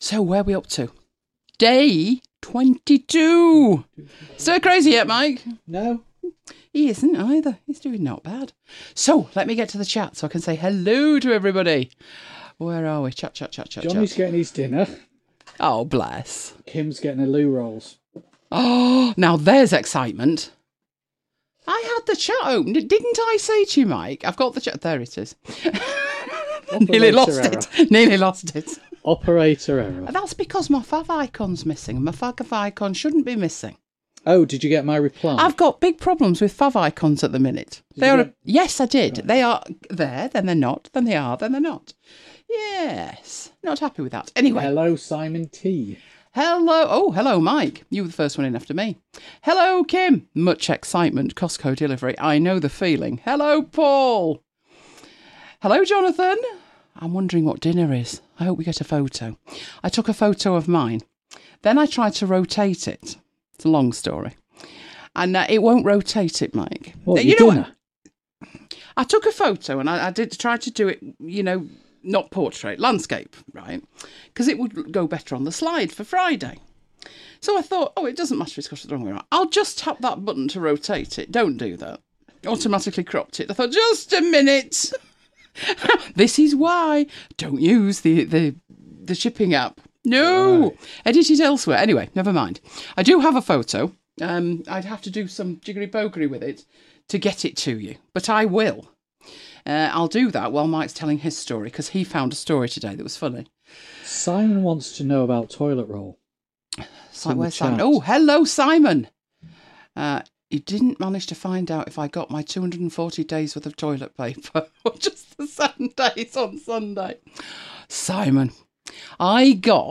So where are we up to? Day 22. Still crazy yet, Mike? No. He isn't either. He's doing not bad. So let me get to the chat so I can say hello to everybody. Where are we? Chat. Johnny's getting his dinner. Oh, bless. Kim's getting her loo rolls. Oh, now there's excitement. I had the chat open. Didn't I say to you, Mike? I've got the chat. There it is. Nearly lost it. Operator error. That's because my fav icon's missing. My fav icon shouldn't be missing. Oh, did you get my reply? I've got big problems with fav icons at the minute. Yes, I did. Right. They are there, then they're not, then they are, then they're not. Yes. Not happy with that. Anyway. Hello, Simon T. Hello. Oh, hello, Mike. You were the first one in after me. Hello, Kim. Much excitement. Costco delivery. I know the feeling. Hello, Paul. Hello, Jonathan. I'm wondering what dinner is. I hope we get a photo. I took a photo of mine. Then I tried to rotate it. It's a long story. And it won't rotate it, Mike. What, you know what? I took a photo and I did try to do it, not portrait, landscape, right? Because it would go better on the slide for Friday. So I thought, it doesn't matter if it's got the wrong way around. I'll just tap that button to rotate it. Don't do that. Automatically cropped it. I thought, just a minute. This is why. Don't use the shipping app. No. Right. Edit it elsewhere. Anyway, never mind. I do have a photo. I'd have to do some jiggery-pokery with it to get it to you. But I will. I'll do that while Mike's telling his story, because he found a story today that was funny. Simon wants to know about toilet roll. Where's Simon? Oh, hello, Simon. You didn't manage to find out if I got my 240 days worth of toilet paper or just the 7 days on Sunday. Simon, I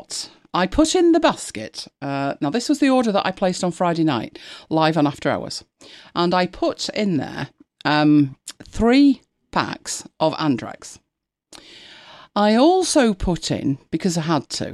put in the basket. Now, this was the order that I placed on Friday night, live on After Hours. And I put in there 3 packs of Andrex. I also put in, because I had to,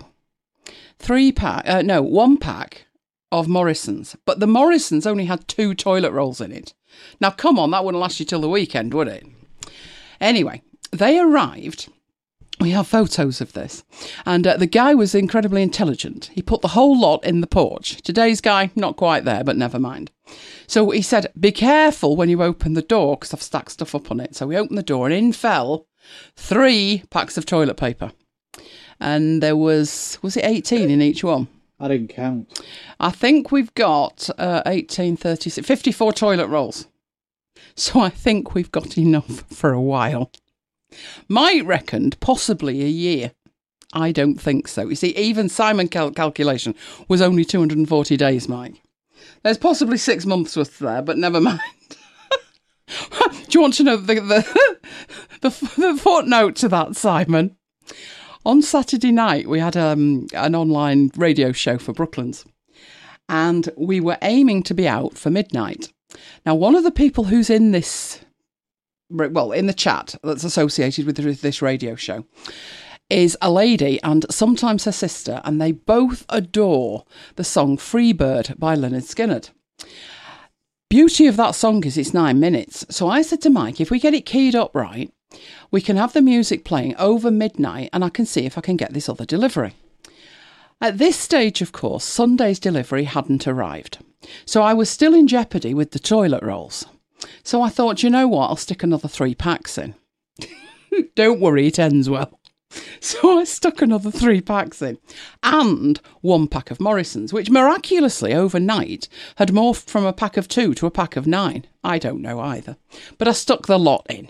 1 pack of Morrison's. But the Morrison's only had 2 toilet rolls in it. Now, come on, that wouldn't last you till the weekend, would it? Anyway, they arrived. We have photos of this. And the guy was incredibly intelligent. He put the whole lot in the porch. Today's guy, not quite there, but never mind. So he said, be careful when you open the door, because I've stacked stuff up on it. So we opened the door and in fell 3 packs of toilet paper. And there was it 18 in each one? I didn't count. I think we've got 18, 36, 54 toilet rolls. So I think we've got enough for a while. Mike reckoned possibly a year. I don't think so. You see, even Simon calculation was only 240 days, Mike. There's possibly 6 months worth there, but never mind. Do you want to know the footnote to that, Simon? On Saturday night, we had an online radio show for Brooklands, and we were aiming to be out for midnight. Now, one of the people who's in this, in the chat that's associated with this radio show, is a lady and sometimes her sister, and they both adore the song Freebird by Lynyrd Skynyrd. Beauty of that song is it's 9 minutes. So I said to Mike, if we get it keyed up right, we can have the music playing over midnight and I can see if I can get this other delivery. At this stage, of course, Sunday's delivery hadn't arrived. So I was still in jeopardy with the toilet rolls. So I thought, you know what, I'll stick another 3 packs in. Don't worry, it ends well. So I stuck another 3 packs in and 1 pack of Morrison's, which miraculously overnight had morphed from a pack of 2 to a pack of 9. I don't know either, but I stuck the lot in.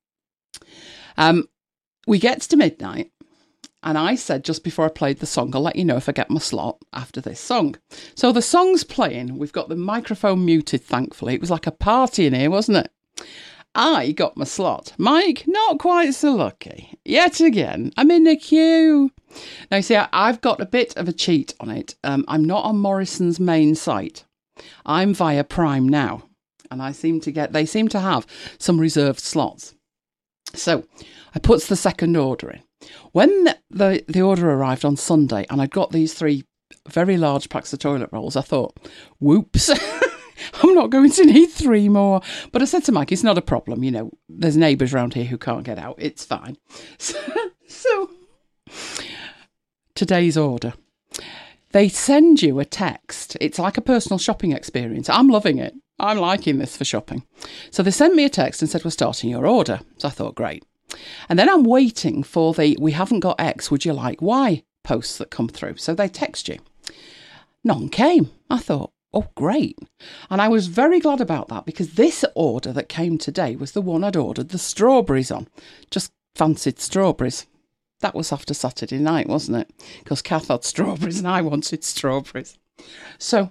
We get to midnight and I said just before I played the song, I'll let you know if I get my slot after this song. So the song's playing. We've got the microphone muted, thankfully. It was like a party in here, wasn't it? I got my slot. Mike, not quite so lucky. Yet again, I'm in the queue. Now, you see, I've got a bit of a cheat on it. I'm not on Morrison's main site. I'm via Prime Now. And they seem to have some reserved slots. So I put the second order in. When the order arrived on Sunday and I'd got these 3 very large packs of toilet rolls, I thought, whoops. I'm not going to need 3 more. But I said to Mike, it's not a problem. There's neighbours around here who can't get out. It's fine. So today's order. They send you a text. It's like a personal shopping experience. I'm loving it. I'm liking this for shopping. So they sent me a text and said, we're starting your order. So I thought, great. And then I'm waiting for the we haven't got X, would you like Y posts that come through. So they text you. None came. I thought, oh, great. And I was very glad about that because this order that came today was the one I'd ordered the strawberries on. Just fancied strawberries. That was after Saturday night, wasn't it? Because Kath had strawberries and I wanted strawberries. So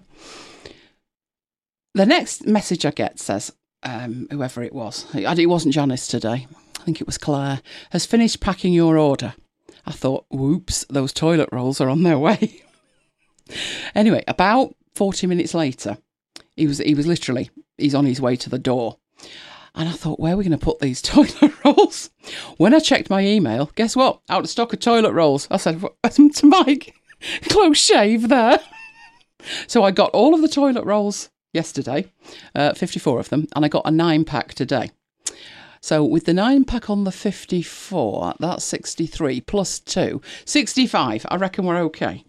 the next message I get says, whoever it was, it wasn't Janice today, I think it was Claire, has finished packing your order. I thought, whoops, those toilet rolls are on their way. Anyway, about 40 minutes later, he's on his way to the door. And I thought, where are we going to put these toilet rolls? When I checked my email, guess what? Out of stock of toilet rolls. I said to Mike, close shave there. So I got all of the toilet rolls yesterday, 54 of them, and I got a 9-pack today. So with the 9-pack on the 54, that's 63 plus 2, 65. I reckon we're okay.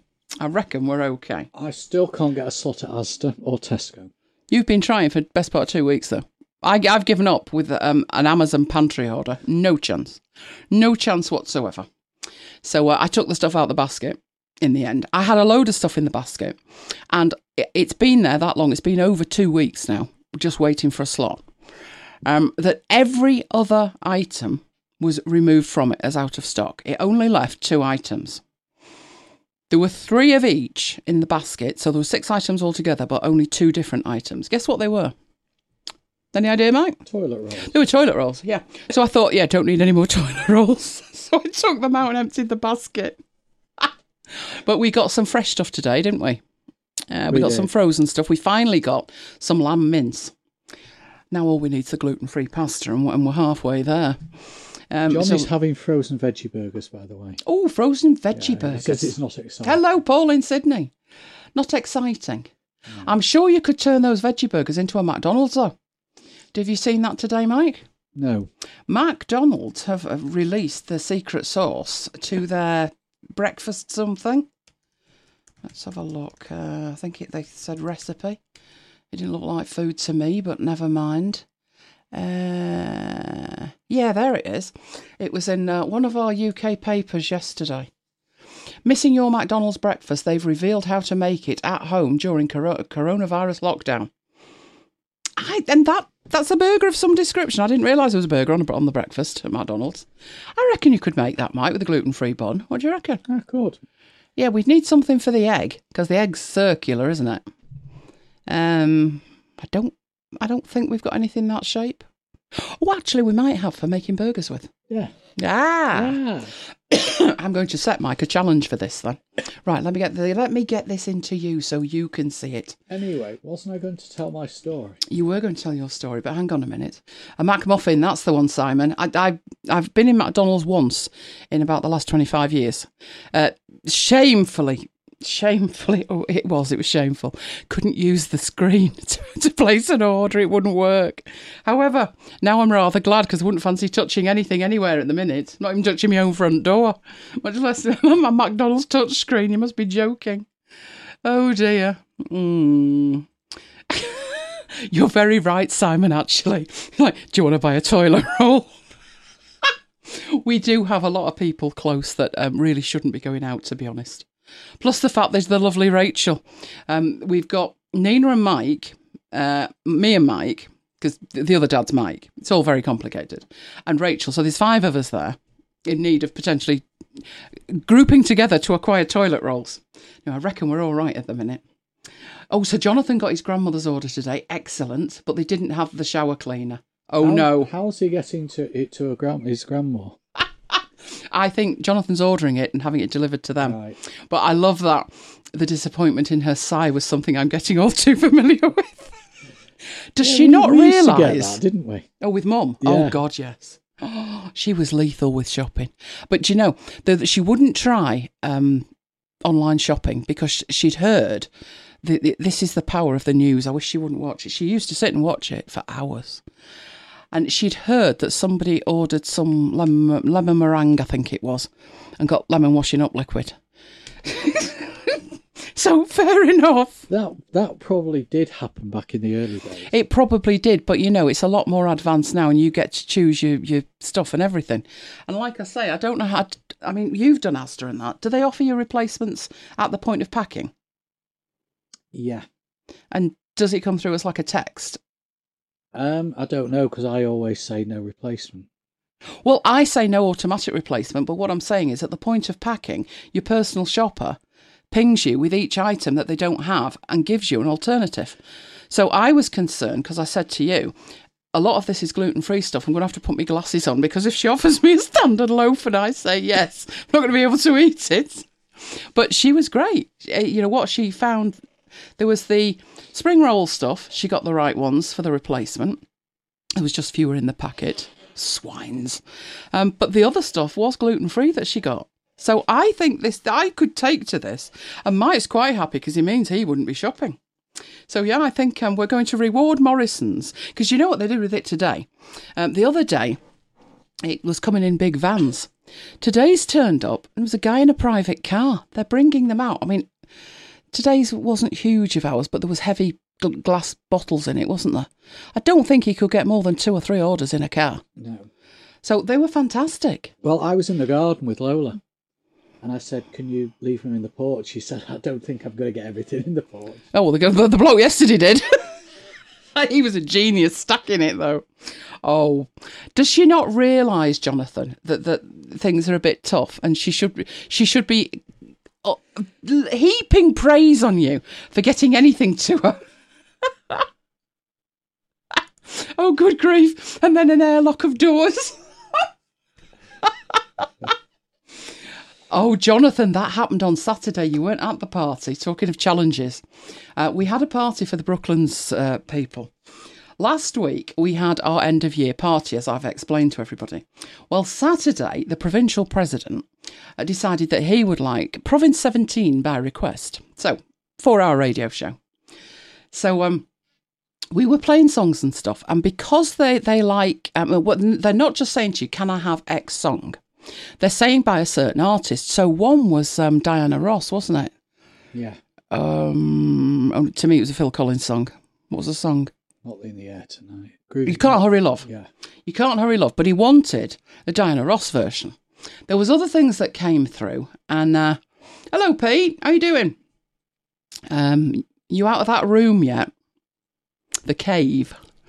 I still can't get a slot at Asda or Tesco. You've been trying for the best part of 2 weeks, though. I've given up with an Amazon pantry order. No chance whatsoever. So I took the stuff out of the basket in the end. I had a load of stuff in the basket and it's been there that long. It's been over 2 weeks now, just waiting for a slot. That every other item was removed from it as out of stock. It only left 2 items. There were 3 of each in the basket. So there were 6 items altogether, but only 2 different items. Guess what they were? Any idea, Mike? Toilet rolls. They were toilet rolls, yeah. So I thought, don't need any more toilet rolls. So I took them out and emptied the basket. But we got some fresh stuff today, didn't we? We got some frozen stuff. We finally got some lamb mince. Now all we need is the gluten-free pasta and we're halfway there. Johnny's having frozen veggie burgers, by the way. Oh, frozen veggie burgers. He says it's not exciting. Hello, Paul in Sydney. Not exciting. No. I'm sure you could turn those veggie burgers into a McDonald's, though. Have you seen that today, Mike? No. McDonald's have released the secret sauce to their breakfast something. Let's have a look. I think they said recipe. It didn't look like food to me, but never mind. Yeah, there it is. It was in one of our UK papers yesterday. Missing your McDonald's breakfast, they've revealed how to make it at home during coronavirus lockdown. That's a burger of some description. I didn't realise there was a burger on the breakfast at McDonald's. I reckon you could make that, Mike, with a gluten-free bun. What do you reckon? I could. Yeah, we'd need something for the egg, because the egg's circular, isn't it? I don't think we've got anything that shape. Oh, actually, we might have for making burgers with. Yeah. Ah! I'm going to set Mike a challenge for this then. Right, let me get this into you so you can see it. Anyway, wasn't I going to tell my story? You were going to tell your story, but hang on a minute. A McMuffin, that's the one, Simon. I've been in McDonald's once in about the last 25 years. Shamefully, it was shameful. Couldn't use the screen to place an order. It wouldn't work. However, now I'm rather glad because I wouldn't fancy touching anything anywhere at the minute. Not even touching my own front door, much less my McDonald's touch screen. You must be joking. Oh dear. You're very right, Simon, actually. Like, do you want to buy a toilet roll? We do have a lot of people close that really shouldn't be going out, to be honest. Plus the fact there's the lovely Rachel. We've got Nina and Mike, me and Mike, because the other dad's Mike. It's all very complicated. And Rachel. So there's 5 of us there in need of potentially grouping together to acquire toilet rolls. I reckon we're all right at the minute. Oh, so Jonathan got his grandmother's order today. Excellent. But they didn't have the shower cleaner. No. How's he getting to his grandma? I think Jonathan's ordering it and having it delivered to them. Right. But I love that the disappointment in her sigh was something I'm getting all too familiar with. Does she not realise? Didn't we? Oh, with Mum? Yeah. Oh, God, yes. Oh, she was lethal with shopping. But you know, she wouldn't try online shopping because she'd heard this is the power of the news. I wish she wouldn't watch it. She used to sit and watch it for hours. And she'd heard that somebody ordered some lemon meringue, I think it was, and got lemon washing up liquid. So fair enough. That probably did happen back in the early days. It probably did, but it's a lot more advanced now, and you get to choose your stuff and everything. And like I say, I don't know how. You've done Asda and that. Do they offer you replacements at the point of packing? Yeah. And does it come through as like a text? I don't know, because I always say no replacement. Well, I say no automatic replacement, but what I'm saying is at the point of packing, your personal shopper pings you with each item that they don't have and gives you an alternative. So I was concerned because I said to you, a lot of this is gluten-free stuff. I'm going to have to put my glasses on, because if she offers me a standard loaf and I say yes, I'm not going to be able to eat it. But she was great. What she found, there was the spring roll stuff. She got the right ones for the replacement. There was just fewer in the packet. Swines. But the other stuff was gluten-free that she got. So I think I could take to this, and Mike's quite happy because it means he wouldn't be shopping. So yeah, I think we're going to reward Morrison's, because you know what they did with it today. The other day, it was coming in big vans. Today's turned up, and there was a guy in a private car. They're bringing them out. Today's wasn't huge of ours, but there was heavy glass bottles in it, wasn't there? I don't think he could get more than 2 or 3 orders in a car. No. So they were fantastic. Well, I was in the garden with Lola, and I said, can you leave them in the porch? She said, I don't think I'm going to get everything in the porch. Oh, well, the bloke yesterday did. He was a genius stacking it, though. Oh, does she not realise, Jonathan, that things are a bit tough, and she should be heaping praise on you for getting anything to her? Oh, good grief. And then an airlock of doors. Oh, Jonathan, that happened on Saturday. You weren't at the party. Talking of challenges, we had a party for the Brooklands people. Last week, we had our end-of-year party, as I've explained to everybody. Well, Saturday, the provincial president decided that he would like Province 17 by request. So, 4-hour radio show. So, we were playing songs and stuff, and because they like, they're not just saying to you, can I have X song? They're saying by a certain artist. So one was Diana Ross, wasn't it? Yeah. To me, it was a Phil Collins song. What was the song? Not in the air tonight. You Can't Hurry Love. Yeah. You Can't Hurry Love. But he wanted the Diana Ross version. There was other things that came through. And hello, Pete. How you doing? You out of that room yet? The cave.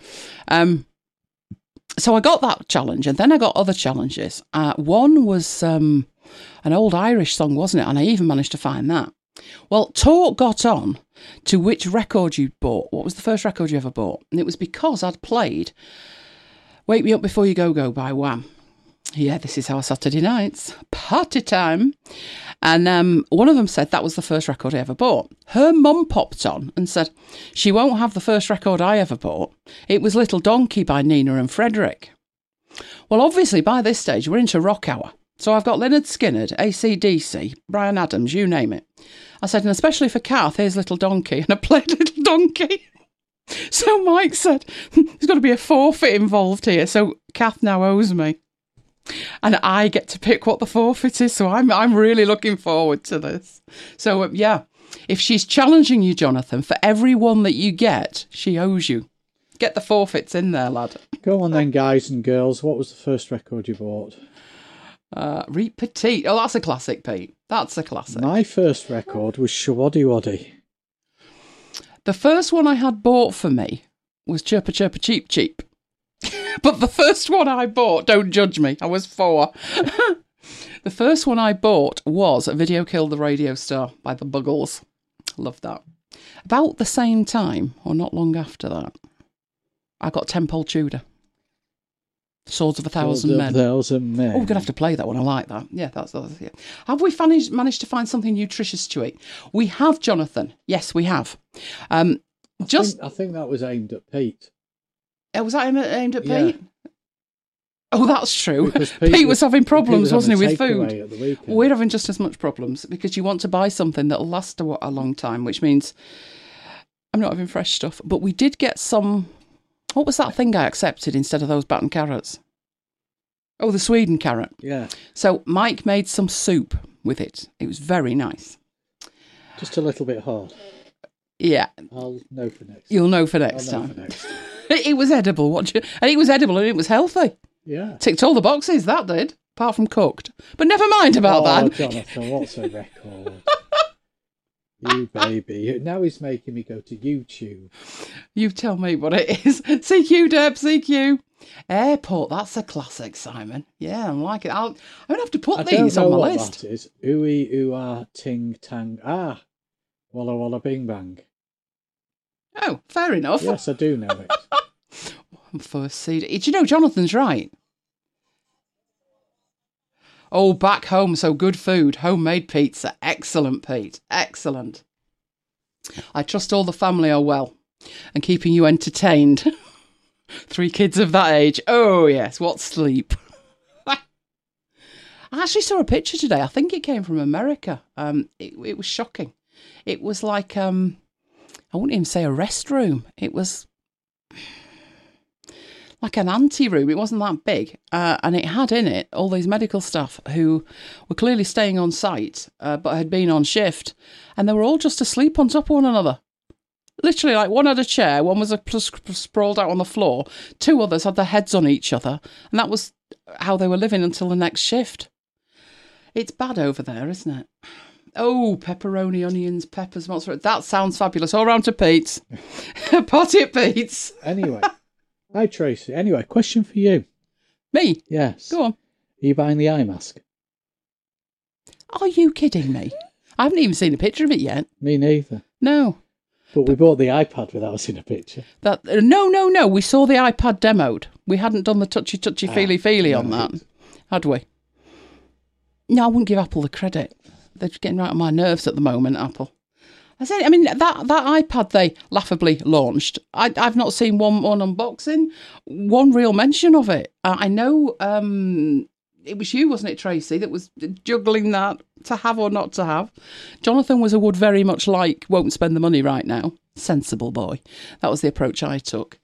So I got that challenge, and then I got other challenges. One was an old Irish song, wasn't it? And I even managed to find that. Well, talk got on to which record you'd bought. What was the first record you ever bought? And it was because I'd played Wake Me Up Before You Go by Wham. Yeah, this is our Saturday nights. Party time. And one of them said that was the first record I ever bought. Her mum popped on and said she won't have the first record I ever bought. It was Little Donkey by Nina and Frederick. Well, obviously, by this stage, we're into rock hour. So I've got Lynyrd Skynyrd, AC/DC, Bryan Adams, you name it. I said, and especially for Kath, here's Little Donkey. And I played Little Donkey. So Mike said, there's got to be a forfeit involved here. So Kath now owes me. And I get to pick what the forfeit is, so I'm really looking forward to this. So, yeah, if she's challenging you, Jonathan, for every one that you get, she owes you. Get the forfeits in there, lad. Go on then, guys and girls. What was the first record you bought? Reet Petite. Oh, that's a classic, Pete. That's a classic. My first record was Shawaddy Waddy. The first one I had bought for me was Chirpa Chirpa Cheep Cheep. But the first one I bought, don't judge me, I was 4. The first one I bought was A Video Killed the Radio Star by the Buggles. Love that. About the same time, or not long after that, I got Tempole Tudor. Swords of a Thousand Men. Oh, we're going to have to play that one. I like that. Yeah, that's yeah. Have we managed to find something nutritious to eat? We have, Jonathan. Yes, we have. I think that was aimed at Pete. Was that aimed at Pete? Oh, that's true. Pete was having problems, wasn't he, with food? We're having just as much problems because you want to buy something that'll last a long time, which means I'm not having fresh stuff. But we did get some. What was that thing I accepted instead of those battened carrots? Oh, the Sweden carrot. Yeah. So Mike made some soup with it. It was very nice. Just a little bit hard. Yeah, I'll know for next. you'll know for next I'll know time. for next. It was edible, and it was edible, and it was healthy. Yeah. Ticked all the boxes, that did, apart from cooked. But never mind about that. Jonathan, what's a record? You baby. Now he's making me go to YouTube. You tell me what it is. CQ, Deb, CQ. Airport, that's a classic, Simon. Yeah, I like it. I'm going to have to put these on my list. That is. Ooey, ooh, ting, tang, walla, walla, bing, bang. Oh, fair enough. Yes, I do know it. First seed. Do you know, Jonathan's right. Oh, back home, so good food. Homemade pizza. Excellent, Pete. Excellent. I trust all the family are well and keeping you entertained. 3 kids of that age. Oh, yes. What sleep. I actually saw a picture today. I think it came from America. It was shocking. It was like, I wouldn't even say a restroom. It was like an ante-room. It wasn't that big. And it had in it all these medical staff who were clearly staying on site, but had been on shift. And they were all just asleep on top of one another. Literally, like, one had a chair, one was sprawled out on the floor, 2 others had their heads on each other, and that was how they were living until the next shift. It's bad over there, isn't it? Oh, pepperoni, onions, peppers, mozzarella. That sounds fabulous. All round to Pete's. Party at Pete's. Anyway. Hi, Tracy. Anyway, question for you. Me? Yes. Go on. Are you buying the eye mask? Are you kidding me? I haven't even seen a picture of it yet. Me neither. No. But we bought the iPad without seeing a picture. No. We saw the iPad demoed. We hadn't done the touchy, feely on that, had we? No, I wouldn't give Apple the credit. They're just getting right on my nerves at the moment, Apple. I mean, that iPad they laughably launched, I've not seen one unboxing, one real mention of it. I know it was you, wasn't it, Tracy, that was juggling that to have or not to have. Jonathan would very much like, won't spend the money right now. Sensible boy. That was the approach I took.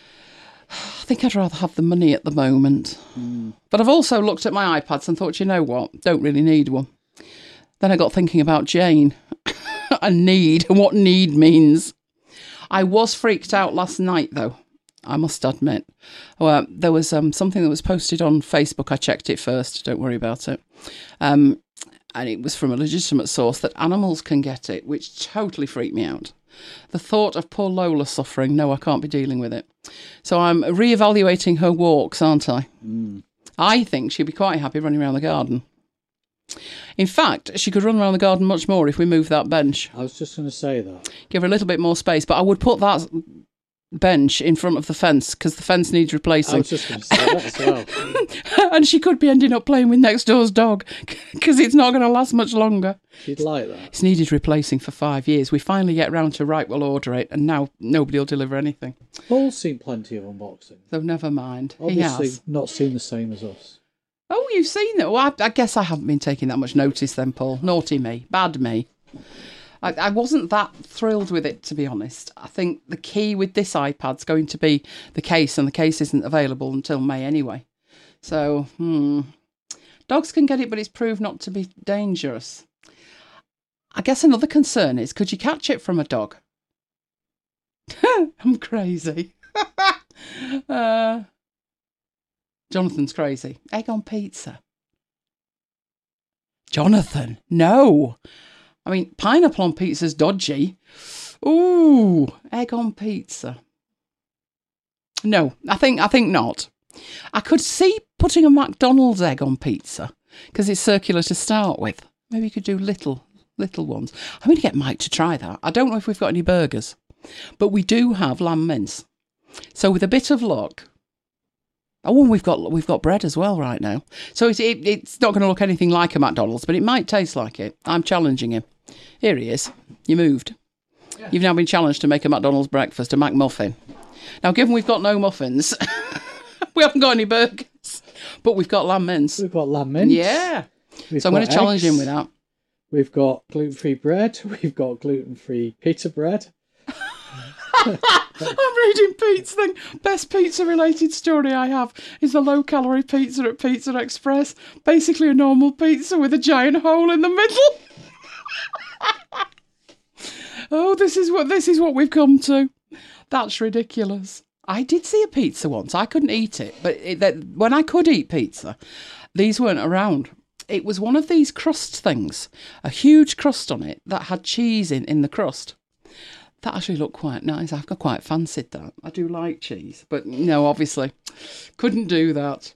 I think I'd rather have the money at the moment. But I've also looked at my iPads and thought, you know what, don't really need one. Then I got thinking about Jane and need, and what need means. I was freaked out last night, though, I must admit. There was something that was posted on Facebook. I checked it first, don't worry about it. And it was from a legitimate source that animals can get it, which totally freaked me out. The thought of poor Lola suffering, no, I can't be dealing with it. So I'm reevaluating her walks, aren't I? I think she'd be quite happy running around the garden. In fact, she could run around the garden much more if we moved that bench. I was just going to say that. Give her a little bit more space, but I would put that bench in front of the fence because the fence needs replacing. I was just going to say that as well. And she could be ending up playing with next door's dog because it's not going to last much longer. She'd like that. It's needed replacing for 5 years. We finally get round to right, we'll order it, and now nobody will deliver anything. Paul's seen plenty of unboxings. So never mind. Obviously, He has. not seen the same as us. Oh, you've seen it. Well, I guess I haven't been taking that much notice then, Paul. Naughty me. Bad me. I wasn't that thrilled with it, to be honest. I think the key with this iPad's going to be the case, and the case isn't available until May anyway. So, dogs can get it, but it's proved not to be dangerous. I guess another concern is, could you catch it from a dog? I'm crazy. Jonathan's crazy. Egg on pizza. Jonathan, no. I mean, pineapple on pizza's dodgy. Ooh, egg on pizza. No, I think not. I could see putting a McDonald's egg on pizza because it's circular to start with. Maybe you could do little ones. I'm going to get Mike to try that. I don't know if we've got any burgers, but we do have lamb mince. So with a bit of luck. Oh, and we've got bread as well right now. So it's not going to look anything like a McDonald's, but it might taste like it. I'm challenging him. Here he is. You moved. Yeah. You've now been challenged to make a McDonald's breakfast, a McMuffin. Now, given we've got no muffins, we haven't got any burgers, but we've got lamb mince. We've got lamb mince. Yeah. So I'm going to challenge him with that. We've got gluten-free bread. We've got gluten-free pita bread. I'm reading Pete's thing. Best pizza-related story I have is the low-calorie pizza at Pizza Express. Basically a normal pizza with a giant hole in the middle. Oh, this is what we've come to. That's ridiculous. I did see a pizza once. I couldn't eat it, but when I could eat pizza, these weren't around. It was one of these crust things, a huge crust on it that had cheese in the crust. That actually looked quite nice. I've quite fancied that. I do like cheese, but no, obviously, couldn't do that.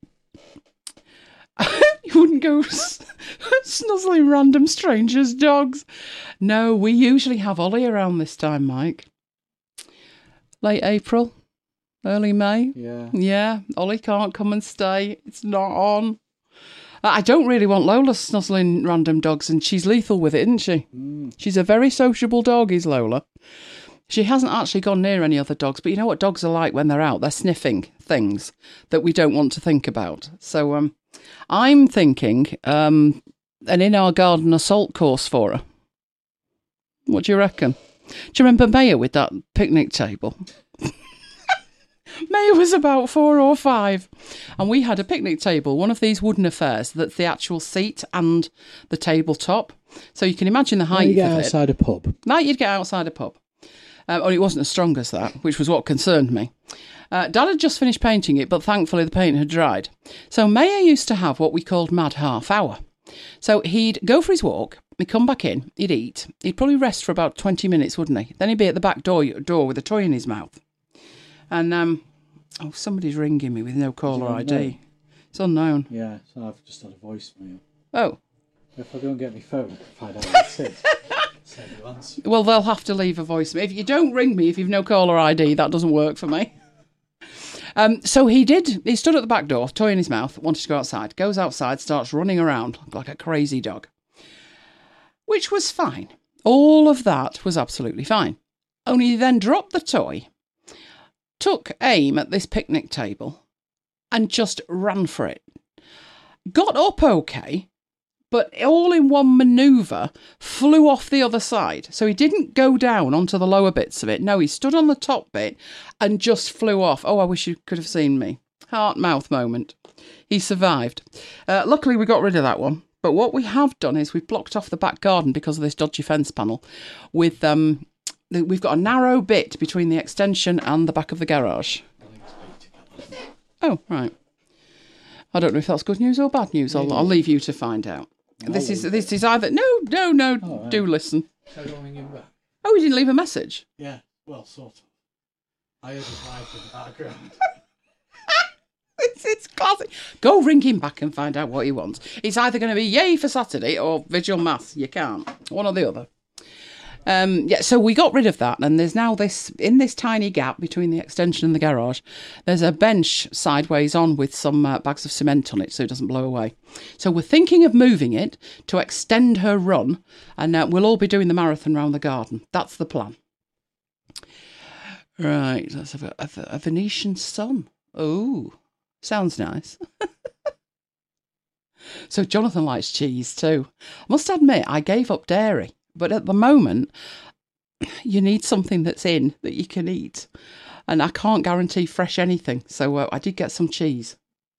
You wouldn't go snuzzling random strangers' dogs. No, we usually have Ollie around this time, Mike. Late April, early May. Yeah, Ollie can't come and stay. It's not on. I don't really want Lola snuzzling random dogs, and she's lethal with it, isn't she? She's a very sociable dog, is Lola. She hasn't actually gone near any other dogs, but you know what dogs are like when they're out? They're sniffing things that we don't want to think about. So I'm thinking an in our garden assault course for her. What do you reckon? Do you remember Maya with that picnic table? Maya was about 4 or 5, and we had a picnic table, one of these wooden affairs that's the actual seat and the tabletop. So you can imagine the height of it. Outside a pub. Like you'd get outside a pub. Only it wasn't as strong as that, which was what concerned me. Dad had just finished painting it, but thankfully the paint had dried. So Maya used to have what we called mad half hour. So he'd go for his walk, he'd come back in, he'd eat, he'd probably rest for about 20 minutes, wouldn't he? Then he'd be at the back door with a toy in his mouth. And, somebody's ringing me with no caller ID. It's unknown. Yeah, so I've just had a voicemail. Oh. If I go and get my phone, I can find out what it is. So you answer. Well, they'll have to leave a voicemail. If you don't ring me, if you've no caller ID, that doesn't work for me. So he stood at the back door, toy in his mouth, wanted to go outside, goes outside, starts running around like a crazy dog. Which was fine. All of that was absolutely fine. Only he then dropped the toy, took aim at this picnic table, and just ran for it. Got up okay, but all in one manoeuvre, flew off the other side. So he didn't go down onto the lower bits of it. No, he stood on the top bit and just flew off. Oh, I wish you could have seen me. Heart-mouth moment. He survived. Luckily, we got rid of that one. But what we have done is we've blocked off the back garden because of this dodgy fence panel with... We've got a narrow bit between the extension and the back of the garage. Oh, right. I don't know if that's good news or bad news. I'll leave you to find out. This is either... No, Oh, right. do listen. So I don't ring him back? Oh, you didn't leave a message? Yeah, well, sort of. I heard his wife in the background. It's classic. Go ring him back and find out what he wants. It's either going to be yay for Saturday or visual maths. You can't. One or the other. So we got rid of that, and there's now this tiny gap between the extension and the garage. There's a bench sideways on with some bags of cement on it so it doesn't blow away. So we're thinking of moving it to extend her run, and we'll all be doing the marathon round the garden. That's the plan. Right, let's have a Venetian sun. Oh, sounds nice. So Jonathan likes cheese too. I must admit, I gave up dairy. But at the moment, you need something that's in that you can eat. And I can't guarantee fresh anything. So I did get some cheese.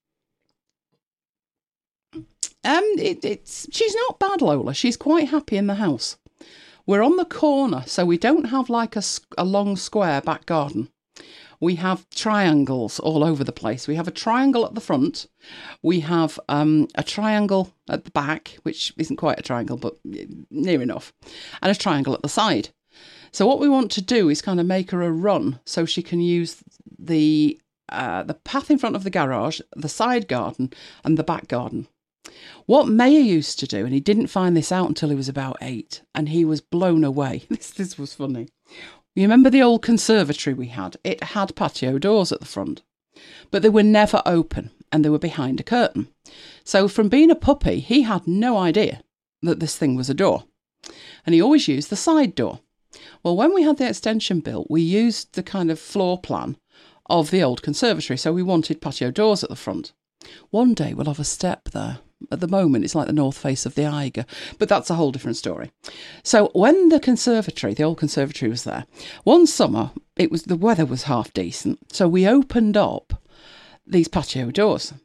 She's not bad, Lola. She's quite happy in the house. We're on the corner, so we don't have like a long square back garden. We have triangles all over the place. We have a triangle at the front. We have a triangle at the back, which isn't quite a triangle, but near enough. And a triangle at the side. So what we want to do is kind of make her a run so she can use the path in front of the garage, the side garden, and the back garden. What Maya used to do, and he didn't find this out until he was about 8, and he was blown away. This was funny. You remember the old conservatory we had? It had patio doors at the front, but they were never open and they were behind a curtain. So from being a puppy, he had no idea that this thing was a door, and he always used the side door. Well, when we had the extension built, we used the kind of floor plan of the old conservatory, so we wanted patio doors at the front. One day we'll have a step there. At the moment, it's like the north face of the Eiger, but that's a whole different story. So when the old conservatory was there, one summer, the weather was half decent, so we opened up these patio doors.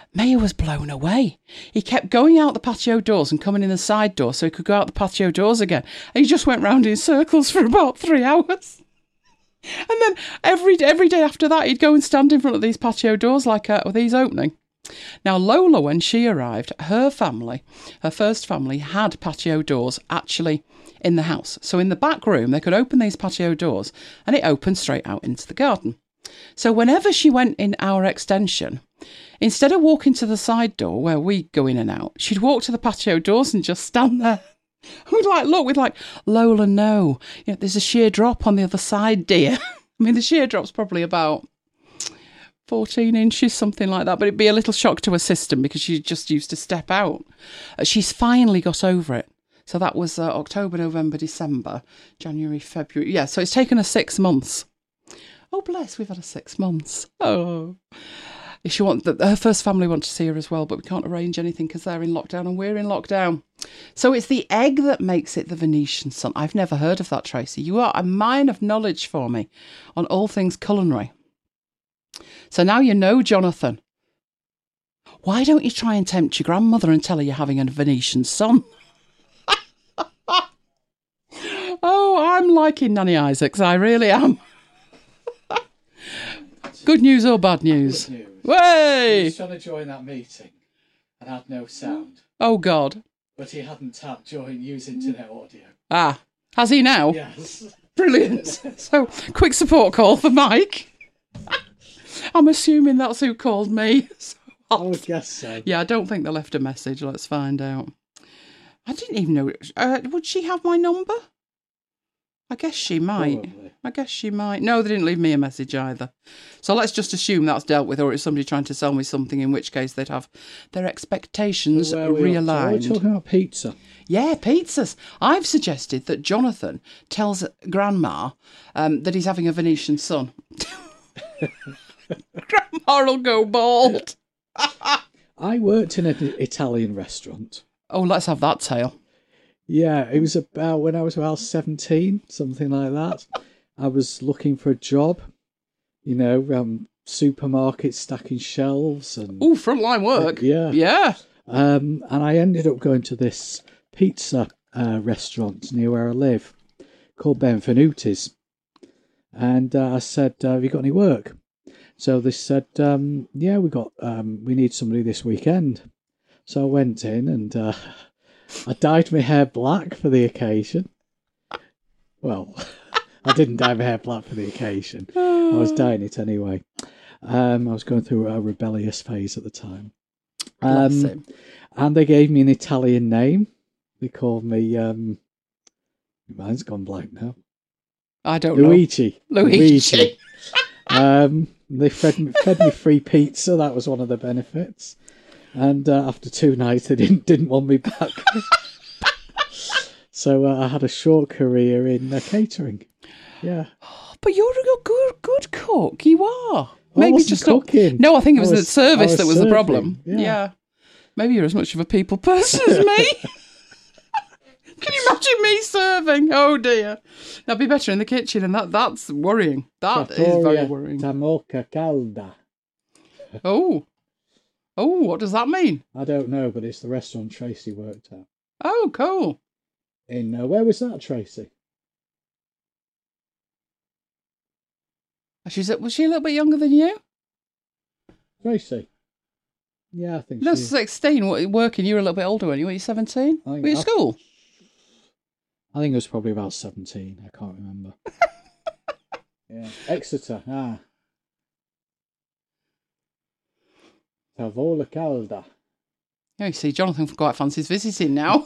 Mayor was blown away. He kept going out the patio doors and coming in the side door so he could go out the patio doors again. And he just went round in circles for about 3 hours. And then every day after that, he'd go and stand in front of these patio doors like with these opening. Now, Lola, when she arrived, her first family, had patio doors actually in the house. So in the back room, they could open these patio doors and it opened straight out into the garden. So whenever she went in our extension, instead of walking to the side door where we go in and out, she'd walk to the patio doors and just stand there. We'd look, Lola, no, there's a sheer drop on the other side, dear. I mean, the sheer drop's probably about 14 inches, something like that, but it'd be a little shock to her system because she just used to step out. She's finally got over it. So that was October, November, December, January, February. Yeah, so it's taken her 6 months. Oh, bless, we've had her 6 months. Oh. If she her first family want to see her as well, but we can't arrange anything because they're in lockdown and we're in lockdown. So it's the egg that makes it the Venetian sun. I've never heard of that, Tracy. You are a mine of knowledge for me on all things culinary. So now you know, Jonathan. Why don't you try and tempt your grandmother and tell her you're having a Venetian sun? Oh, I'm liking Nanny Isaacs. I really am. Good news or bad news? Good news. Way! He was trying to join that meeting and had no sound. Oh, God. But he hadn't tapped join use internet audio. Ah, has he now? Yes. Brilliant. So, quick support call for Mike. I'm assuming that's who called me. So I would guess so. Yeah, I don't think they left a message. Let's find out. I didn't even know. Would she have my number? I guess she might. Probably. No, they didn't leave me a message either. So let's just assume that's dealt with, or it's somebody trying to sell me something, in which case they'd have their expectations realigned. We're talking about pizza. Yeah, pizzas. I've suggested that Jonathan tells Grandma that he's having a Venetian sun. Grandma will go bald. I worked in an Italian restaurant. Oh, let's have that tale. Yeah, it was about when I was about 17, something like that. I was looking for a job, supermarkets stacking shelves and frontline work. Yeah. And I ended up going to this pizza restaurant near where I live called Benvenuti's. And I said, have you got any work? So they said, yeah, we need somebody this weekend. So I went in and I dyed my hair black for the occasion. Well, I didn't dye my hair black for the occasion. I was dyeing it anyway. I was going through a rebellious phase at the time. And they gave me an Italian name. They called me, mine's gone blank now. I don't Luigi. know. Luigi. They fed me free pizza. That was one of the benefits. And after 2 nights, they didn't want me back. So I had a short career in catering. Yeah. But you're a good cook. You are. Maybe just cooking. No, I think it was the service that was the problem. Yeah. Maybe you're as much of a people person as me. Can you imagine me serving? Oh dear. That'd be better in the kitchen, and that's worrying. That is very worrying. Tamoca calda. Oh, what does that mean? I don't know, but it's the restaurant Tracy worked at. Oh, cool. In where was that, Tracy? Was she a little bit younger than you? Tracy. Yeah, I think no, she... 16. Working, you were a little bit older, weren't you? Were you 17? Were you at school? I think it was probably about 17. I can't remember. Yeah, Exeter. Tavola calda. Yeah, you see, Jonathan quite fancies visiting now.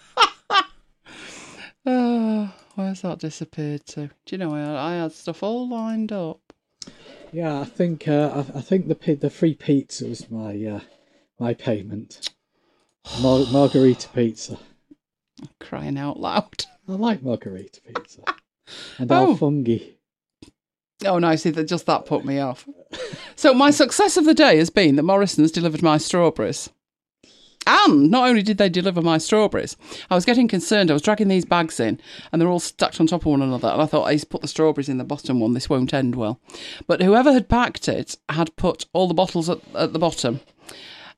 Where's that disappeared to? Do you know, I had stuff all lined up. Yeah, I think the free pizza was my payment. Margarita pizza. Crying out loud. I like margarita pizza. And alfunghi. Oh, no, see, that put me off. So my success of the day has been that Morrison's delivered my strawberries. And not only did they deliver my strawberries, I was getting concerned. I was dragging these bags in and they're all stacked on top of one another. And I thought, I put the strawberries in the bottom one. This won't end well. But whoever had packed it had put all the bottles at the bottom.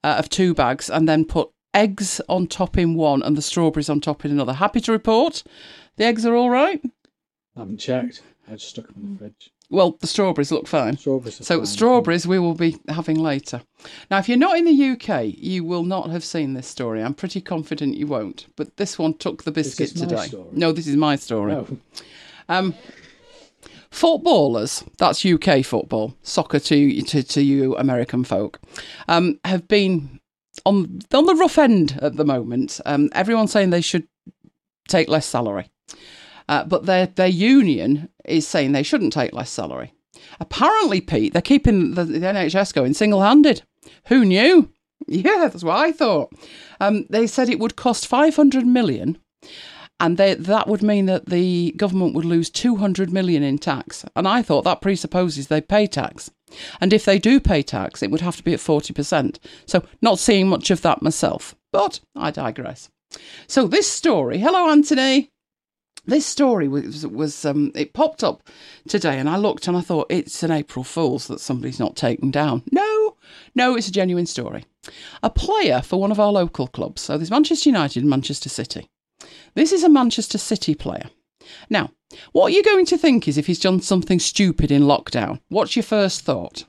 of 2 bags and then put eggs on top in one and the strawberries on top in another. Happy to report the eggs are all right. I haven't checked. I just stuck them in the fridge. Well, the strawberries look fine. Strawberries are So fine. strawberries we will be having later. Now, if you're not in the UK, you will not have seen this story. I'm pretty confident you won't. But this one took the biscuit Is this my today. story? No, this is my story. Oh. Footballers, that's UK football, soccer to you American folk, have been on the rough end at the moment. Everyone's saying they should take less salary. But their union is saying they shouldn't take less salary. Apparently, Pete, they're keeping the NHS going single-handed. Who knew? Yeah, that's what I thought. They said it would cost 500 million, and that would mean that the government would lose 200 million in tax. And I thought that presupposes they pay tax. And if they do pay tax, it would have to be at 40%. So not seeing much of that myself. But I digress. So this story, hello, Anthony. This story was it popped up today and I looked and I thought it's an April Fool's that somebody's not taken down. No, it's a genuine story. A player for one of our local clubs, so there's Manchester United and Manchester City. This is a Manchester City player. Now, what are you going to think is if he's done something stupid in lockdown? What's your first thought?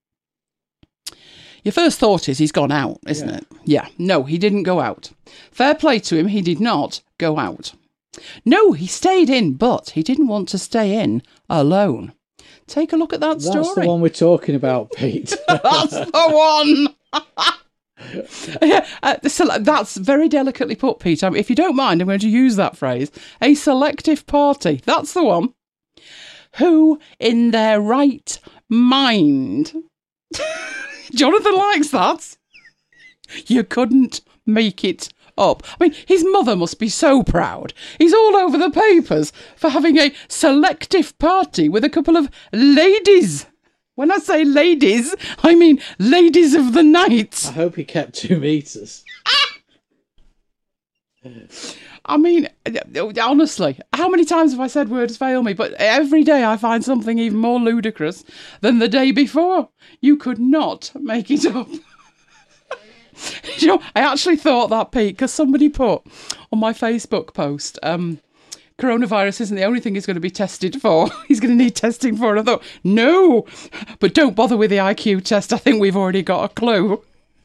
Your first thought is he's gone out, isn't it? Yeah, no, he didn't go out. Fair play to him, he did not go out. No, he stayed in, but he didn't want to stay in alone. Take a look at that story. That's the one we're talking about, Pete. That's the one. Yeah, so that's very delicately put, Pete. If you don't mind, I'm going to use that phrase. A selective party. That's the one. Who in their right mind? Jonathan likes that. You couldn't make it up. I mean, his mother must be so proud. He's all over the papers for having a selective party with a couple of ladies. When I say ladies, I mean ladies of the night. I hope he kept 2 meters. I mean, honestly, how many times have I said words fail me? But every day I find something even more ludicrous than the day before. You could not make it up. You know, I actually thought that, Pete, because somebody put on my Facebook post, coronavirus isn't the only thing he's going to be tested for. He's going to need testing for. And I thought, no, but don't bother with the IQ test. I think we've already got a clue.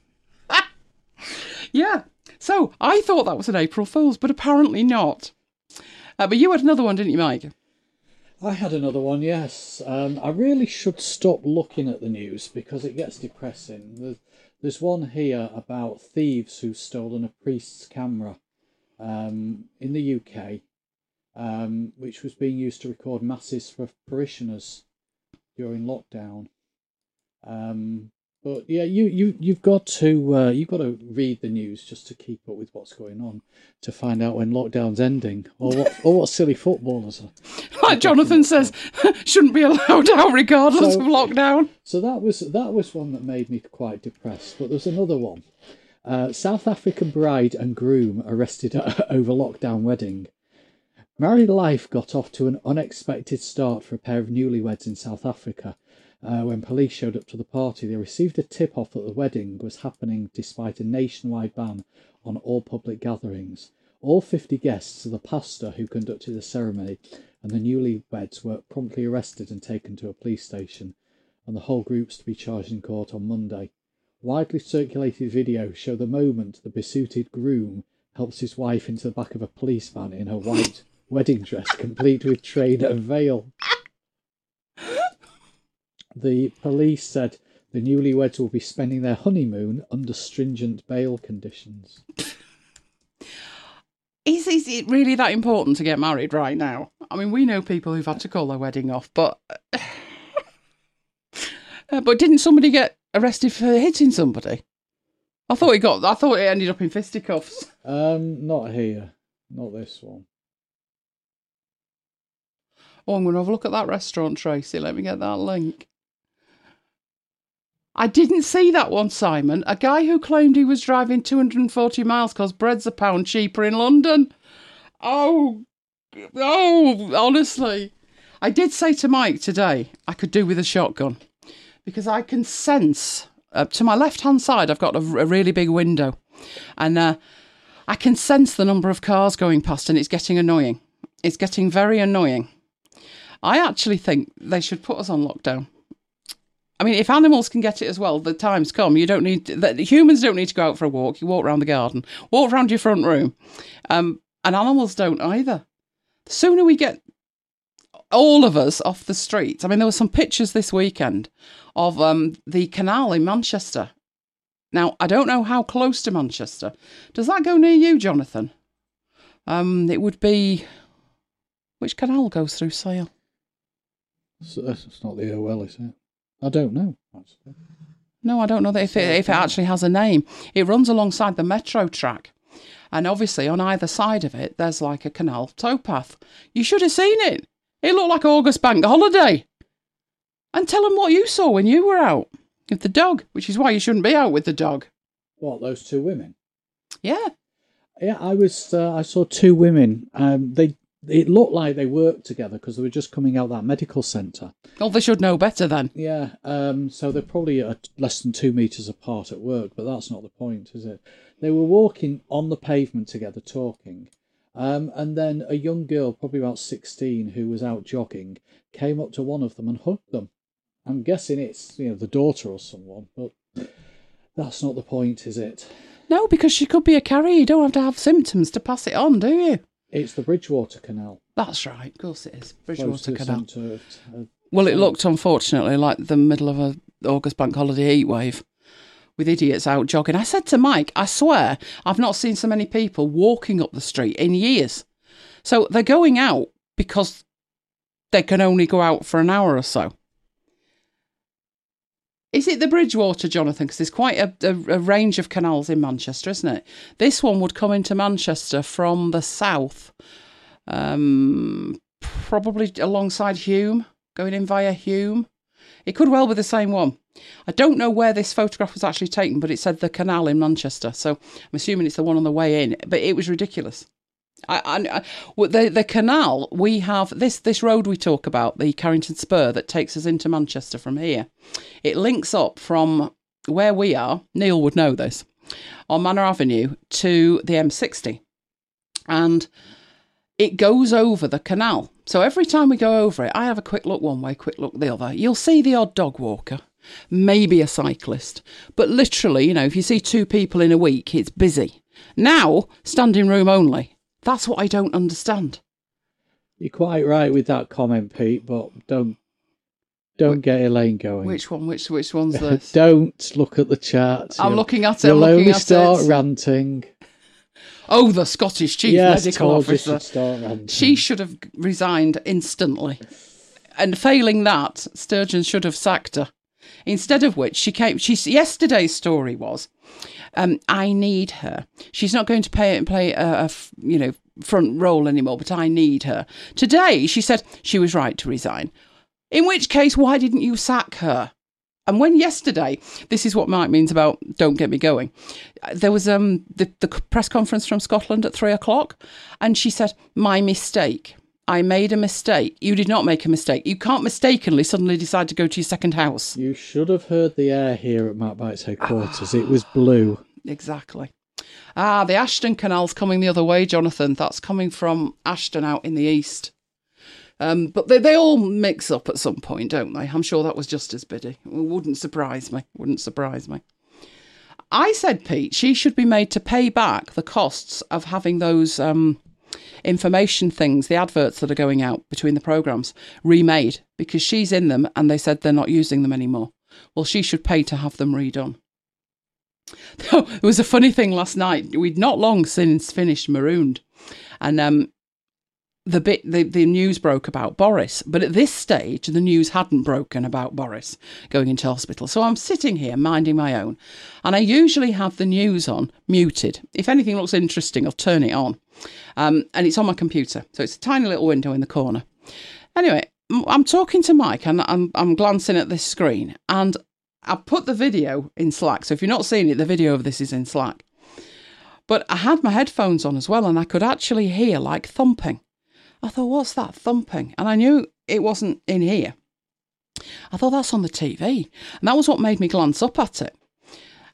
Yeah. So I thought that was an April Fool's, but apparently not. But you had another one, didn't you, Mike? I had another one, yes. I really should stop looking at the news because it gets depressing. There's one here about thieves who've stolen a priest's camera in the UK, which was being used to record masses for parishioners during lockdown. But yeah, you've got to read the news just to keep up with what's going on to find out when lockdown's ending or what silly footballers are. Like Jonathan says, shouldn't be allowed out regardless of lockdown. So that was one that made me quite depressed. But there's another one. South African bride and groom arrested over lockdown wedding. Married life got off to an unexpected start for a pair of newlyweds in South Africa. When police showed up to the party, they received a tip-off that the wedding was happening despite a nationwide ban on all public gatherings. All 50 guests, the pastor who conducted the ceremony, and the newlyweds were promptly arrested and taken to a police station, and the whole group's to be charged in court on Monday. Widely circulated videos show the moment the besuited groom helps his wife into the back of a police van in her white wedding dress, complete with train and veil. The police said the newlyweds will be spending their honeymoon under stringent bail conditions. Is it really that important to get married right now? I mean, we know people who've had to call their wedding off, but didn't somebody get arrested for hitting somebody? I thought it ended up in fisticuffs. Not here, not this one. Oh, I'm going to have a look at that restaurant, Tracy. Let me get that link. I didn't see that one, Simon. A guy who claimed he was driving 240 miles because bread's £1 cheaper in London. Oh, honestly. I did say to Mike today I could do with a shotgun because I can sense to my left-hand side, I've got a really big window. And I can sense the number of cars going past, and it's getting annoying. It's getting very annoying. I actually think they should put us on lockdown. I mean, if animals can get it as well, the time's come. Humans don't need to go out for a walk. You walk around the garden, walk around your front room. And animals don't either. The sooner we get all of us off the streets. I mean, there were some pictures this weekend of the canal in Manchester. Now, I don't know how close to Manchester. Does that go near you, Jonathan? It would be... Which canal goes through Sale? It's not the Irwell, is it? I don't know, actually. No, I don't know that if it actually has a name. It runs alongside the metro track. And obviously, on either side of it, there's like a canal towpath. You should have seen it. It looked like August bank holiday. And tell them what you saw when you were out with the dog, which is why you shouldn't be out with the dog. What, those two women? Yeah. Yeah, I saw two women. It looked like they worked together because they were just coming out of that medical centre. Well, they should know better then. Yeah, so they're probably less than 2 metres apart at work, but that's not the point, is it? They were walking on the pavement together, talking, and then a young girl, probably about 16, who was out jogging, came up to one of them and hugged them. I'm guessing it's the daughter or someone, but that's not the point, is it? No, because she could be a carrier. You don't have to have symptoms to pass it on, do you? It's the Bridgewater Canal. That's right, of course it is. Bridgewater Canal. Well, it looked, unfortunately, like the middle of an August bank holiday heat wave with idiots out jogging. I said to Mike, I swear, I've not seen so many people walking up the street in years. So they're going out because they can only go out for an hour or so. Is it the Bridgewater, Jonathan? Because there's quite a range of canals in Manchester, isn't it? This one would come into Manchester from the south, probably alongside Hume, going in via Hume. It could well be the same one. I don't know where this photograph was actually taken, but it said the canal in Manchester, so I'm assuming it's the one on the way in. But it was ridiculous. The canal, we have this road we talk about, the Carrington Spur that takes us into Manchester from here. It links up from where we are, Neil would know this, on Manor Avenue to the M60. And it goes over the canal. So every time we go over it, I have a quick look one way, quick look the other. You'll see the odd dog walker, maybe a cyclist. But literally, if you see two people in a week, it's busy. Now, standing room only. That's what I don't understand. You're quite right with that comment, Pete, but don't get Elaine going. Which one? Which one's this? Don't look at the chart. I'm looking at it. You'll only start ranting. Oh, the Scottish Chief Medical Officer. Start ranting. She should have resigned instantly. And failing that, Sturgeon should have sacked her. Instead of which, yesterday's story was, I need her. She's not going to play a front role anymore, but I need her. Today, she said she was right to resign. In which case, why didn't you sack her? And when yesterday, this is what Mike means about don't get me going. There was the press conference from Scotland at 3:00, and she said, my mistake. I made a mistake. You did not make a mistake. You can't mistakenly suddenly decide to go to your second house. You should have heard the air here at Matt Bites headquarters. It was blue. Exactly. The Ashton Canal's coming the other way, Jonathan. That's coming from Ashton out in the east. But they all mix up at some point, don't they? I'm sure that was just as biddy. It wouldn't surprise me. I said, Pete, she should be made to pay back the costs of having those information things, the adverts that are going out between the programmes, remade, because she's in them and they said they're not using them anymore. Well, she should pay to have them redone. It was a funny thing last night. We'd not long since finished Marooned, and the news broke about Boris, but at this stage the news hadn't broken about Boris going into hospital. So I'm sitting here minding my own, and I usually have the news on muted. If anything looks interesting, I'll turn it on, and it's on my computer, so it's a tiny little window in the corner. Anyway, I'm talking to Mike, and I'm glancing at this screen, and I put the video in Slack. So if you're not seeing it, the video of this is in Slack. But I had my headphones on as well, and I could actually hear like thumping. I thought, what's that thumping? And I knew it wasn't in here. I thought, that's on the TV. And that was what made me glance up at it.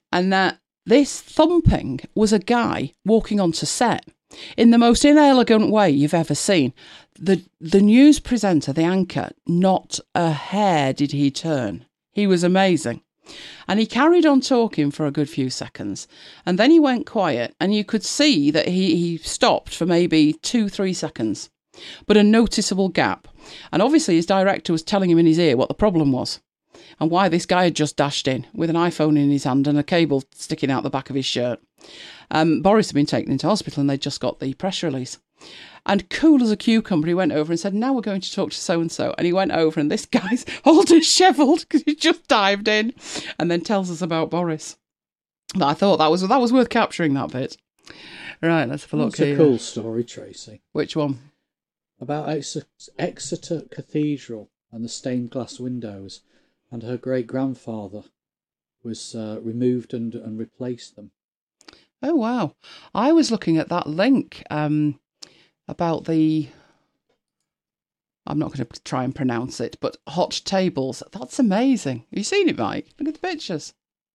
And this thumping was a guy walking onto set in the most inelegant way you've ever seen. The news presenter, the anchor, not a hair did he turn. He was amazing. And he carried on talking for a good few seconds. And then he went quiet, and you could see that he stopped for maybe 2-3 seconds, but a noticeable gap. And obviously his director was telling him in his ear what the problem was and why this guy had just dashed in with an iPhone in his hand and a cable sticking out the back of his shirt. Boris had been taken into hospital and they'd just got the press release. And cool as a cucumber, he went over and said, now we're going to talk to so-and-so. And he went over and this guy's all dishevelled because he just dived in and then tells us about Boris. But I thought that was worth capturing, that bit. Right, let's have a look here. That's a cool story, Tracy. Which one? About Exeter Cathedral and the stained glass windows. And her great-grandfather was removed and replaced them. Oh, wow. I was looking at that link about the... I'm not going to try and pronounce it, but hot tables. That's amazing. Have you seen it, Mike? Look at the pictures.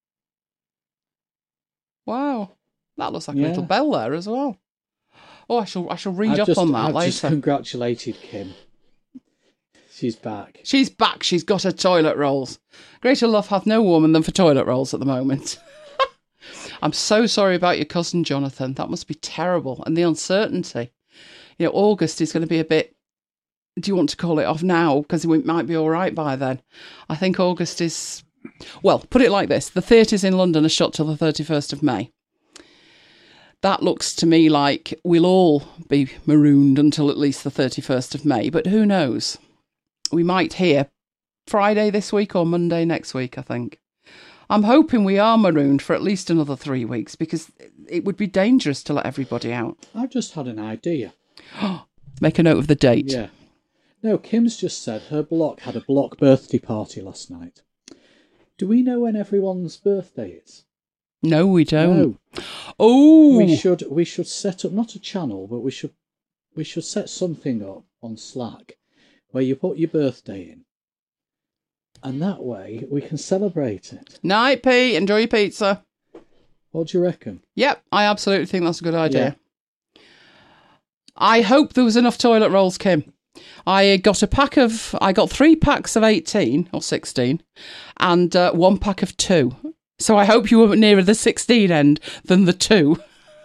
Wow. That looks like a little bell there as well. Oh, I shall read up on that later. I've just congratulated Kim. She's back. She's back. She's got her toilet rolls. Greater love hath no woman than for toilet rolls at the moment. I'm so sorry about your cousin, Jonathan. That must be terrible. And the uncertainty. You know, August is going to be a bit... Do you want to call it off now? Because we might be all right by then. I think August is... Well, put it like this. The theatres in London are shut till the 31st of May. That looks to me like we'll all be marooned until at least the 31st of May. But who knows? We might hear Friday this week or Monday next week, I think. I'm hoping we are marooned for at least another 3 weeks because it would be dangerous to let everybody out. I've just had an idea. Make a note of the date. Yeah. No, Kim's just said her block had a block birthday party last night. Do we know when everyone's birthday is? No, we don't. No. Oh, we should set up not a channel, but we should set something up on Slack where you put your birthday in, and that way we can celebrate it. Night, Pete. Enjoy your pizza. What do you reckon? Yep, I absolutely think that's a good idea. Yeah. I hope there was enough toilet rolls, Kim. I got 3 packs of 18 or 16 and 1 pack of 2. So I hope you were nearer the 16 end than the 2.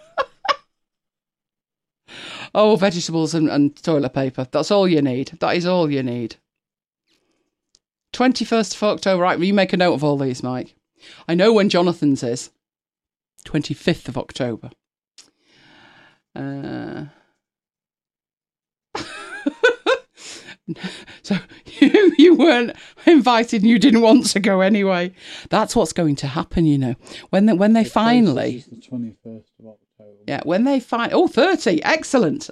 Oh, vegetables and toilet paper. That's all you need. That is all you need. 21st of October. Right, you make a note of all these, Mike. I know when Jonathan's is. 25th of October. So you weren't invited and you didn't want to go anyway. That's what's going to happen, you know. When they finally... This is the 21st of October. Yeah, when they find... Oh, 30. Excellent.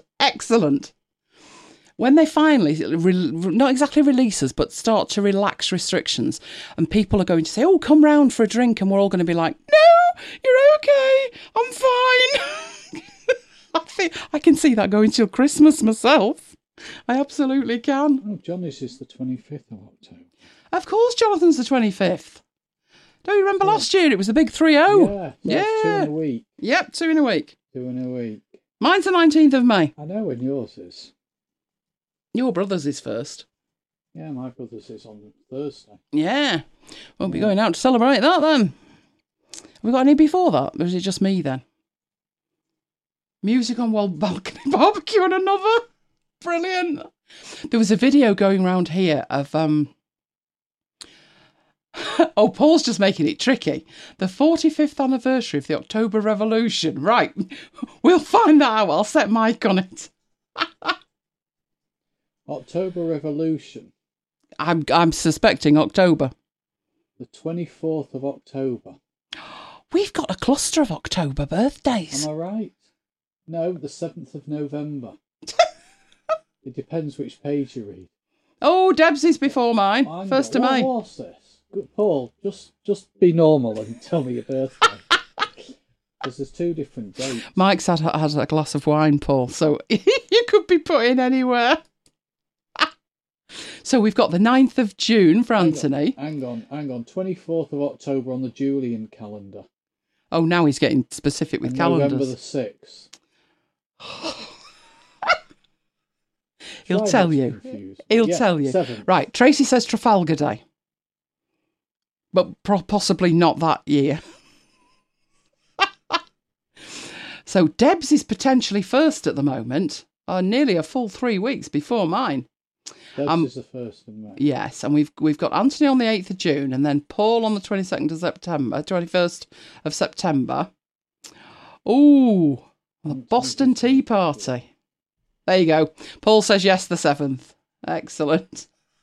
When they finally, not exactly release us, but start to relax restrictions, and people are going to say, oh, come round for a drink, and we're all going to be like, no, you're okay, I'm fine. I can see that going till Christmas myself. I absolutely can. Oh, Johnny's is the 25th of October. Of course, Jonathan's the 25th. Don't you remember last year? It was a big 3-0. Yeah. 2 in a week. Yep, 2 in a week. 2 in a week. Mine's the 19th of May. I know when yours is. Your brother's is first. Yeah, my brother's is on Thursday. Yeah. Won't be going out to celebrate that then. Have we got any before that? Or is it just me then? Music on Wild Balcony Barbecue and another. Brilliant. There was a video going round here of oh, Paul's just making it tricky. The 45th anniversary of the October Revolution. Right. We'll find that out. I'll set Mike on it. October Revolution. I'm suspecting October. The 24th of October. We've got a cluster of October birthdays. Am I right? No, the 7th of November. It depends which page you read. Oh, Deb's is before mine. 1st of May. What's this? Good, Paul, just be normal and tell me your birthday. Because there's 2 different dates. Mike's had a glass of wine, Paul, so you could be put in anywhere. So we've got the 9th of June for Anthony. Hang on. 24th of October on the Julian calendar. Oh, now he's getting specific with And calendars. November the 6th. He'll tell you. He'll tell you. 7th. Right, Tracy says Trafalgar Day. But possibly not that year. So Deb's is potentially first at the moment. Nearly a full 3 weeks before mine. Debs is the 1st of May. Yes, and we've got Anthony on the 8th of June, and then Paul on the 22nd of September, 21st of September. Ooh, the Boston Tea Party. There you go. Paul says yes, the 7th. Excellent.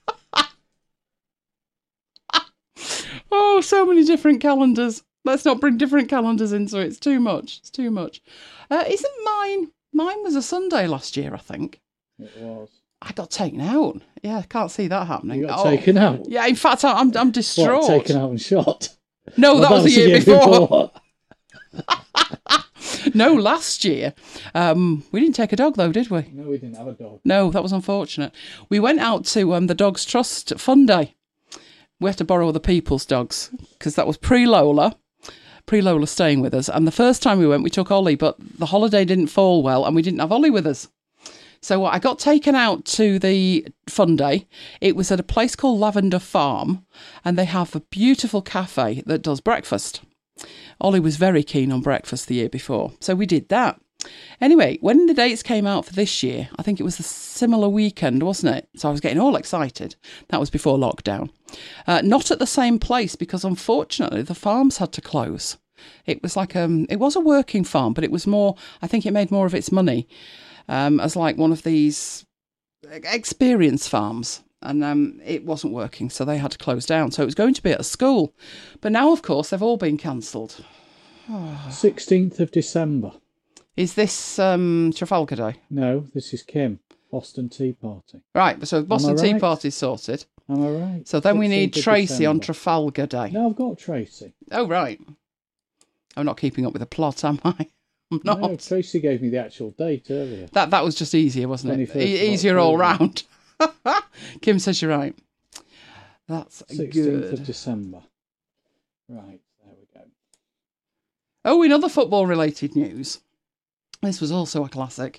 Oh, so many different calendars. Let's not bring different calendars into it. It's too much. It's too much. Isn't mine? Mine was a Sunday last year, I think. It was. I got taken out. Yeah, I can't see that happening. You got taken out? Yeah, in fact, I'm distraught. What, taken out and shot? No, that was the year before. No, last year. We didn't take a dog, though, did we? No, we didn't have a dog. No, that was unfortunate. We went out to the Dogs Trust Fun Day. We had to borrow other people's dogs because that was pre-Lola staying with us. And the first time we went, we took Ollie, but the holiday didn't fall well and we didn't have Ollie with us. So I got taken out to the fun day. It was at a place called Lavender Farm, and they have a beautiful cafe that does breakfast. Ollie was very keen on breakfast the year before, so we did that. Anyway, when the dates came out for this year, I think it was a similar weekend, wasn't it? So I was getting all excited. That was before lockdown. Not at the same place because unfortunately the farms had to close. It was like it was a working farm, but it was more, I think it made more of its money as like one of these experience farms. And it wasn't working, so they had to close down. So it was going to be at a school. But now, of course, they've all been cancelled. 16th of December. Is this Trafalgar Day? No, this is Kim. Boston Tea Party. Right, so Boston Tea Party's sorted. Am I right? So then we need Tracy December. on Trafalgar Day. No, I've got Tracy. Oh, right. I'm not keeping up with the plot, am I? I'm not. No, Tracy gave me the actual date earlier. That was just easier, wasn't it? 21st of Easier all October. round. Kim says you're right. That's 16th good. of December. Right, there we go. Oh, in other football-related news, this was also a classic.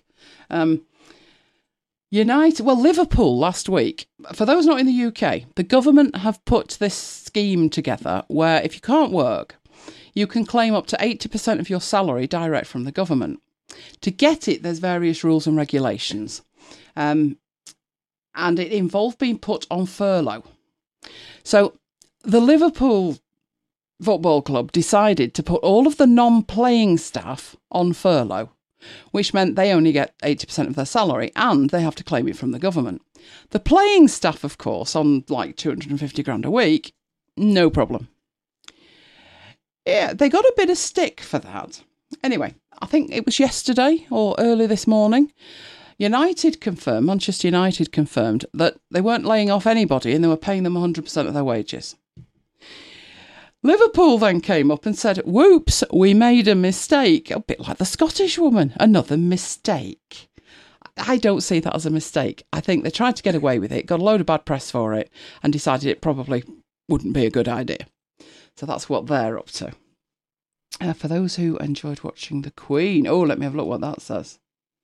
Liverpool last week. For those not in the UK, the government have put this scheme together where if you can't work, you can claim up to 80% of your salary direct from the government. To get it, there's various rules and regulations. And it involved being put on furlough. So the Liverpool Football Club decided to put all of the non-playing staff on furlough, which meant they only get 80% of their salary and they have to claim it from the government. The playing staff, of course, on like 250 grand a week, no problem. Yeah, they got a bit of stick for that. Anyway, I think it was yesterday or early this morning, Manchester United confirmed that they weren't laying off anybody and they were paying them 100% of their wages. Liverpool then came up and said, whoops, we made a mistake. A bit like the Scottish woman, another mistake. I don't see that as a mistake. I think they tried to get away with it, got a load of bad press for it, and decided it probably wouldn't be a good idea. So that's what they're up to. For those who enjoyed watching The Queen. Oh, let me have a look what that says.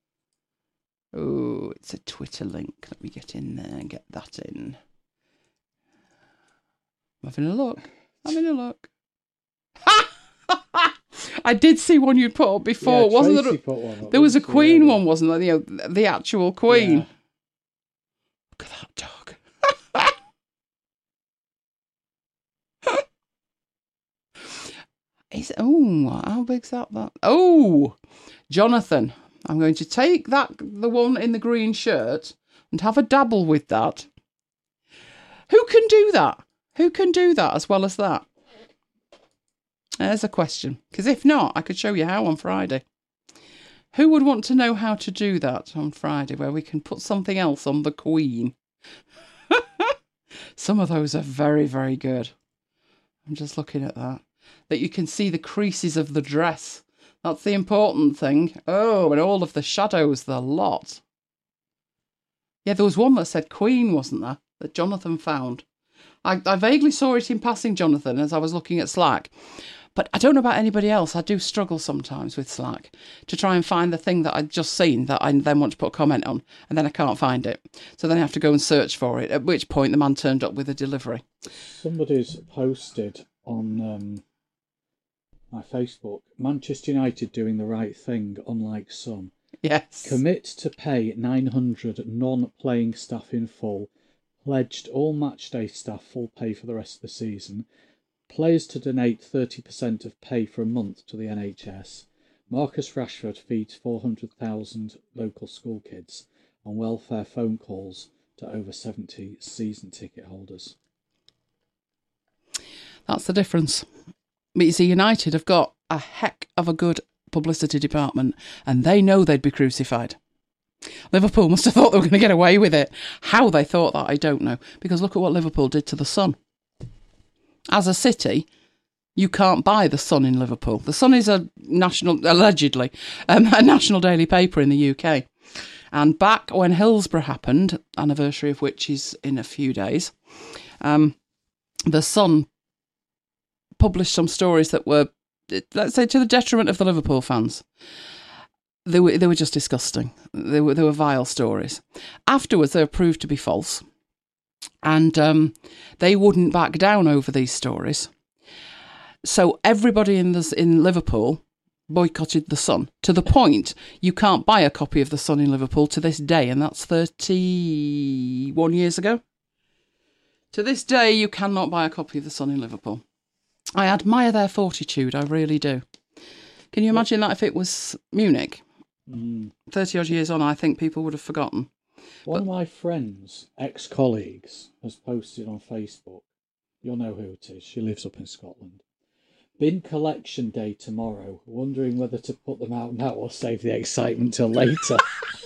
Oh, it's a Twitter link. Let me get in there and get that in. I'm having a look. I did see one you put up before. Yeah, wasn't Tracy there? put one up, There was a didn't she, Queen earlier? one, wasn't there? The actual Queen. Yeah. Look at that dog. How big's that? Oh, Jonathan. I'm going to take the one in the green shirt and have a dabble with that. Who can do that? Who can do that as well as that? There's a question. Because if not, I could show you how on Friday. Who would want to know how to do that on Friday, where we can put something else on the Queen? Some of those are very, very good. I'm just looking at that. That you can see the creases of the dress. That's the important thing. Oh, and all of the shadows, the lot. Yeah, there was one that said Queen, wasn't there? That Jonathan found. I vaguely saw it in passing, Jonathan, as I was looking at Slack. But I don't know about anybody else. I do struggle sometimes with Slack to try and find the thing that I'd just seen that I then want to put a comment on, and then I can't find it. So then I have to go and search for it, at which point the man turned up with a delivery. Somebody's posted on my Facebook, Manchester United doing the right thing, unlike some. Yes. Commit to pay 900 non-playing staff in full, pledged all matchday staff full pay for the rest of the season, players to donate 30% of pay for a month to the NHS, Marcus Rashford feeds 400,000 local school kids, and welfare phone calls to over 70 season ticket holders. That's the difference. But you see, United have got a heck of a good publicity department, and they know they'd be crucified. Liverpool must have thought they were going to get away with it. How they thought that, I don't know. Because look at what Liverpool did to the Sun. As a city, you can't buy the Sun in Liverpool. The Sun is allegedly, a national daily paper in the UK. And back when Hillsborough happened, anniversary of which is in a few days, the Sun published some stories that were, let's say, to the detriment of the Liverpool fans. They were just disgusting. They were vile stories. Afterwards, they were proved to be false. And they wouldn't back down over these stories. So everybody in Liverpool boycotted the Sun, to the point you can't buy a copy of the Sun in Liverpool to this day, and that's 31 years ago. To this day, you cannot buy a copy of the Sun in Liverpool. I admire their fortitude, I really do. Can you imagine that if it was Munich? 30 odd years on, I think people would have forgotten. One of my friends, ex-colleagues, has posted on Facebook. You'll know who it is. She lives up in Scotland. Bin collection day tomorrow. Wondering whether to put them out now or save the excitement till later.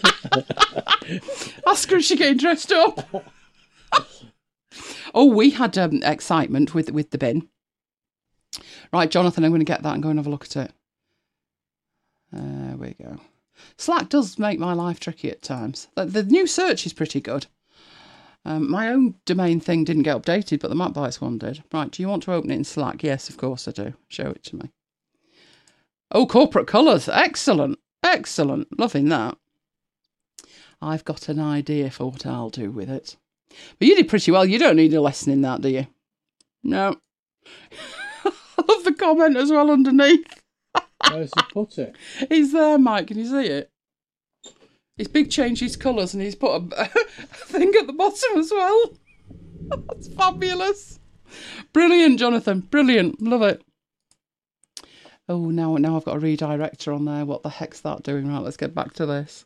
Ask her if she's getting dressed up. Oh, we had excitement with the bin. Right, Jonathan, I'm going to get that and go and have a look at it. There we go. Slack does make my life tricky at times. The new search is pretty good. My own domain thing didn't get updated, but the MapBites one did. Right, do you want to open it in Slack? Yes, of course I do. Show it to me. Oh, corporate colours. Excellent. Excellent. Loving that. I've got an idea for what I'll do with it. But you did pretty well. You don't need a lesson in that, do you? No. I love the comment as well underneath. Where's he put it? He's there, Mike. Can you see it? He's big changed his colours and he's put a thing at the bottom as well. That's fabulous. Brilliant, Jonathan. Brilliant. Love it. Oh, now I've got a redirector on there. What the heck's that doing? Right, let's get back to this.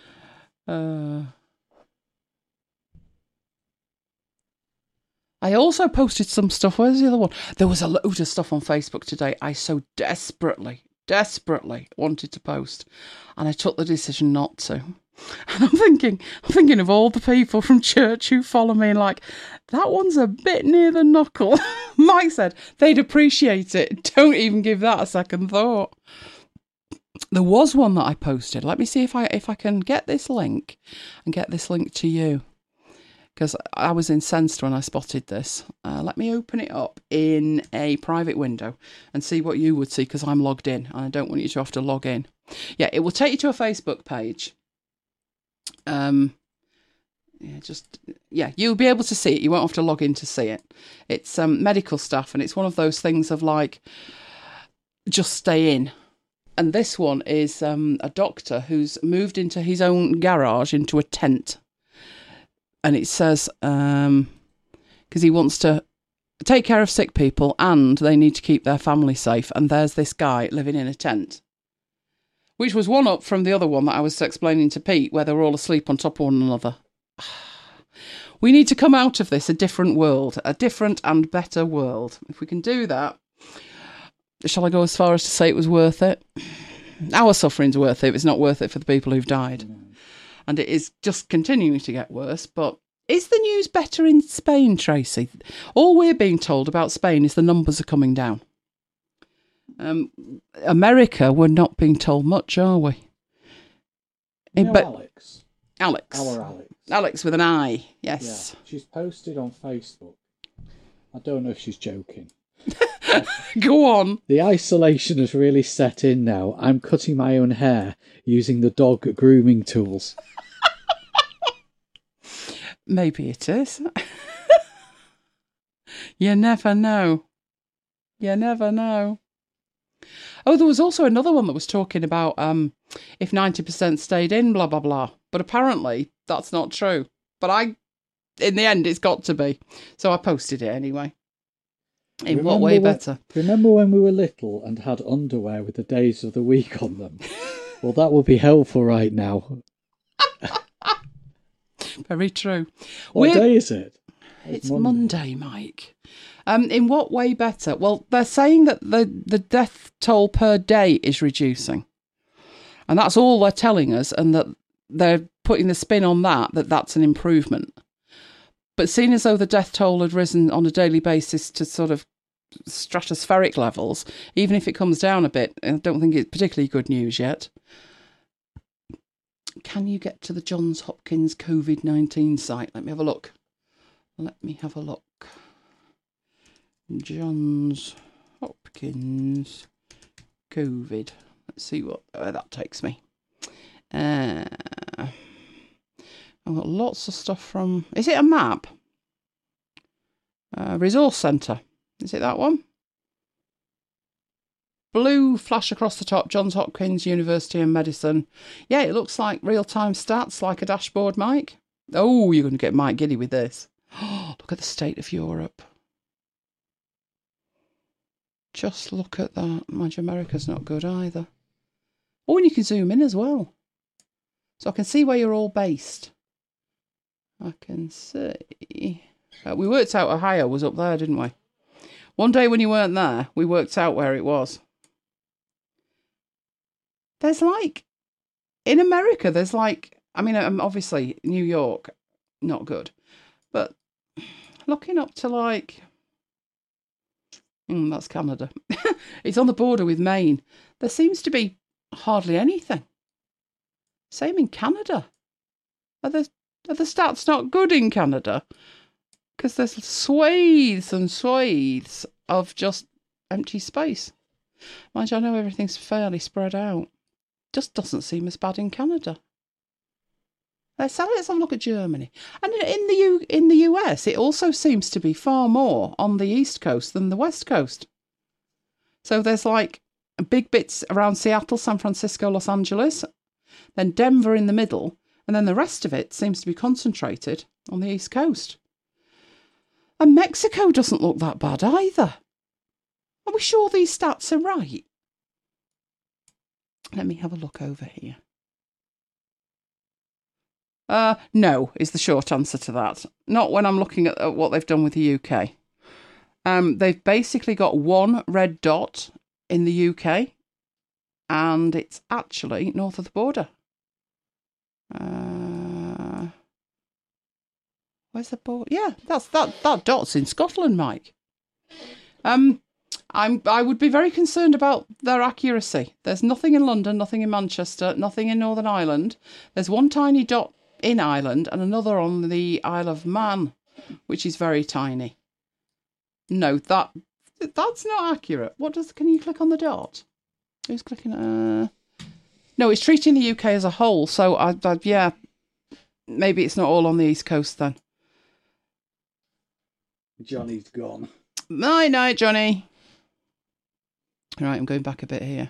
I also posted some stuff. Where's the other one? There was a load of stuff on Facebook today I so desperately wanted to post, and I took the decision not to. And I'm thinking of all the people from church who follow me and like, that one's a bit near the knuckle. Mike said they'd appreciate it. Don't even give that a second thought. There was one that I posted. Let me see if I can get this link and get this link to you, because I was incensed when I spotted this. Let me open it up in a private window and see what you would see, because I'm logged in and I don't want you to have to log in. Yeah, it will take you to a Facebook page. You'll be able to see it. You won't have to log in to see it. It's medical stuff, and it's one of those things of like, just stay in. And this one is a doctor who's moved into his own garage into a tent. And it says, because he wants to take care of sick people and they need to keep their family safe. And there's this guy living in a tent, which was one up from the other one that I was explaining to Pete, where they were all asleep on top of one another. We need to come out of this a different world, a different and better world. If we can do that, shall I go as far as to say it was worth it? Our suffering's worth it. It's not worth it for the people who've died. And it is just continuing to get worse. But is the news better in Spain, Tracy? All we're being told about Spain is the numbers are coming down. America, we're not being told much, are we? Alex. Alex. Our Alex. Alex with an I, yes. Yeah, she's posted on Facebook. I don't know if she's joking. Go on. The isolation has really set in now. I'm cutting my own hair using the dog grooming tools. Maybe it is. You never know. You never know. Oh, there was also another one that was talking about if 90% stayed in, blah, blah, blah. But apparently that's not true. But in the end, it's got to be. So I posted it anyway. In what way better? Remember when we were little and had underwear with the days of the week on them? Well, that would be helpful right now. Very true. What day is it? It's Monday, Mike. In what way better? Well, they're saying that the death toll per day is reducing. And that's all they're telling us, and that they're putting the spin on that's an improvement. But seeing as though the death toll had risen on a daily basis to sort of stratospheric levels, even if it comes down a bit, I don't think it's particularly good news yet. Can you get to the Johns Hopkins COVID-19 site? Let me have a look. Johns Hopkins COVID. Let's see where that takes me. I've got lots of stuff from... Is it a map? Resource Centre. Is it that one? Blue flash across the top, Johns Hopkins University and Medicine. Yeah, it looks like real-time stats, like a dashboard, Mike. Oh, you're going to get Mike giddy with this. Oh, look at the state of Europe. Just look at that. Mind you, America's not good either. Oh, and you can zoom in as well. So I can see where you're all based. I can see. We worked out Ohio was up there, didn't we? One day when you weren't there, we worked out where it was. There's like, in America, there's like, I mean, obviously New York, not good. But looking up to like, that's Canada. It's on the border with Maine. There seems to be hardly anything. Same in Canada. Are the stats not good in Canada? Because there's swathes and swathes of just empty space. Mind you, I know everything's fairly spread out. Just doesn't seem as bad in Canada. Let's have a look at Germany. And in the US, it also seems to be far more on the East Coast than the West Coast. So there's like big bits around Seattle, San Francisco, Los Angeles, then Denver in the middle, and then the rest of it seems to be concentrated on the East Coast. And Mexico doesn't look that bad either. Are we sure these stats are right? Let me have a look over here. No, is the short answer to that. Not when I'm looking at what they've done with the UK. They've basically got one red dot in the UK, and it's actually north of the border. Where's the border? Yeah, that dot's in Scotland, Mike. I would be very concerned about their accuracy. There's nothing in London, nothing in Manchester, nothing in Northern Ireland. There's one tiny dot in Ireland and another on the Isle of Man, which is very tiny. No, that's not accurate. Can you click on the dot? Who's clicking? No, it's treating the UK as a whole. So yeah, maybe it's not all on the East Coast then. Johnny's gone. Night, Johnny. Right, I'm going back a bit here.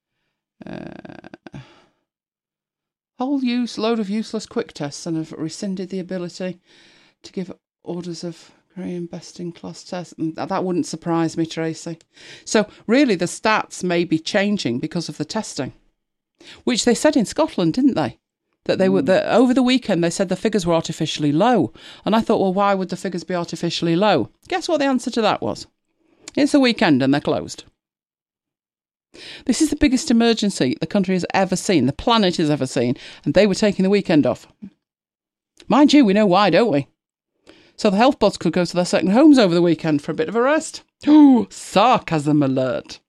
Load of useless quick tests and have rescinded the ability to give orders of Korean best-in-class tests. That wouldn't surprise me, Tracy. So really the stats may be changing because of the testing, which they said in Scotland, didn't they? That they were over the weekend. They said the figures were artificially low, and I thought, well, why would the figures be artificially low? Guess what the answer to that was? It's the weekend and they're closed. This is the biggest emergency the country has ever seen, the planet has ever seen, and they were taking the weekend off. Mind you, we know why, don't we? So the health bots could go to their second homes over the weekend for a bit of a rest. Ooh, sarcasm alert.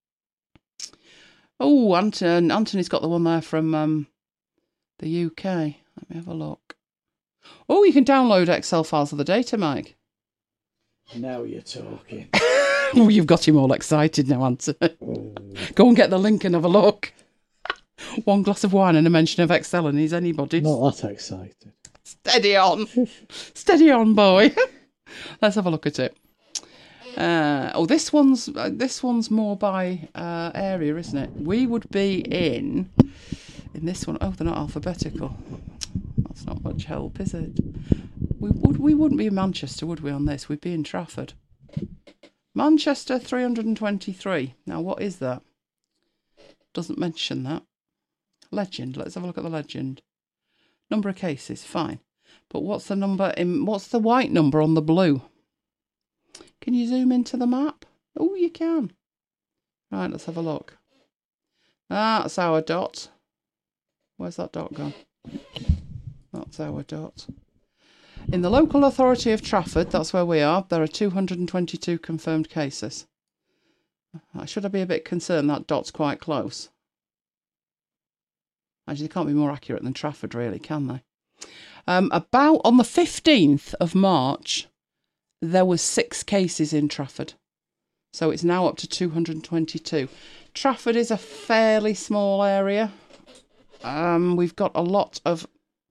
Oh, Anthony's got the one there from the UK. Let me have a look. Oh, you can download Excel files of the data, Mike. Now you're talking. Oh, you've got him all excited now, Anthony. Go and get the link and have a look. One glass of wine and a mention of Excel and he's anybody's. Not that excited. Steady on. Steady on, boy. Let's have a look at it. This one's more by area, isn't it? We would be in this one. Oh, they're not alphabetical. That's not much help, is it? We wouldn't be in Manchester, would we, on this? We'd be in Trafford. Manchester 323. Now, what is that? Doesn't mention that. Legend. Let's have a look at the legend. Number of cases, fine. But what's the number what's the white number on the blue? Can you zoom into the map? Oh, you can. Right, let's have a look. That's our dot. Where's that dot gone? That's our dot. In the local authority of Trafford, that's where we are, there are 222 confirmed cases. Should I be a bit concerned that dot's quite close? Actually, they can't be more accurate than Trafford, really, can they? About on the 15th of March, there was 6 cases in Trafford. So it's now up to 222. Trafford is a fairly small area. We've got a lot of...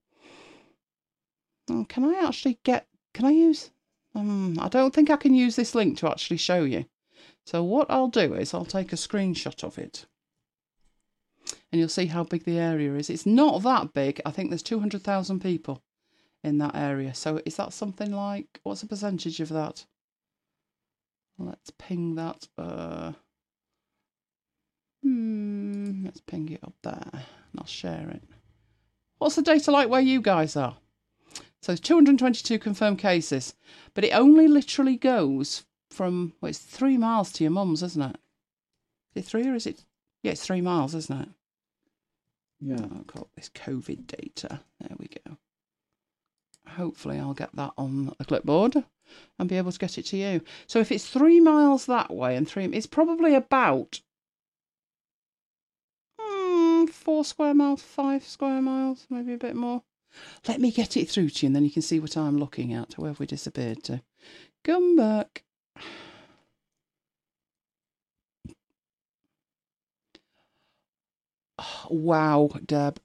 Oh, can I use... I don't think I can use this link to actually show you. So what I'll do is I'll take a screenshot of it. And you'll see how big the area is. It's not that big. I think there's 200,000 people in that area. So is that something like... What's the percentage of that? Let's ping that. Let's ping it up there. And I'll share it. What's the data like where you guys are? So 222 confirmed cases. But it only literally goes from... Well, it's 3 miles to your mum's, isn't it? Is it 3 or is it... Yeah, it's 3 miles, isn't it? Yeah. I'll call this COVID data. There we go. Hopefully I'll get that on a clipboard and be able to get it to you. So if it's 3 miles that way and 3... It's probably about 4 square miles, 5 square miles, maybe a bit more. Let me get it through to you and then you can see what I'm looking at. Where have we disappeared to? Come back. Wow, Deb,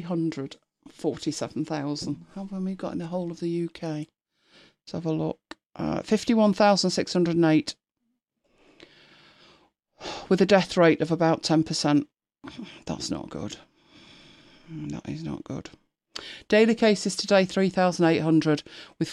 347,000. How have we got in the whole of the UK? Let's have a look. 51,608 with a death rate of about 10%. That's not good. That is not good. Daily cases today, 3,800 with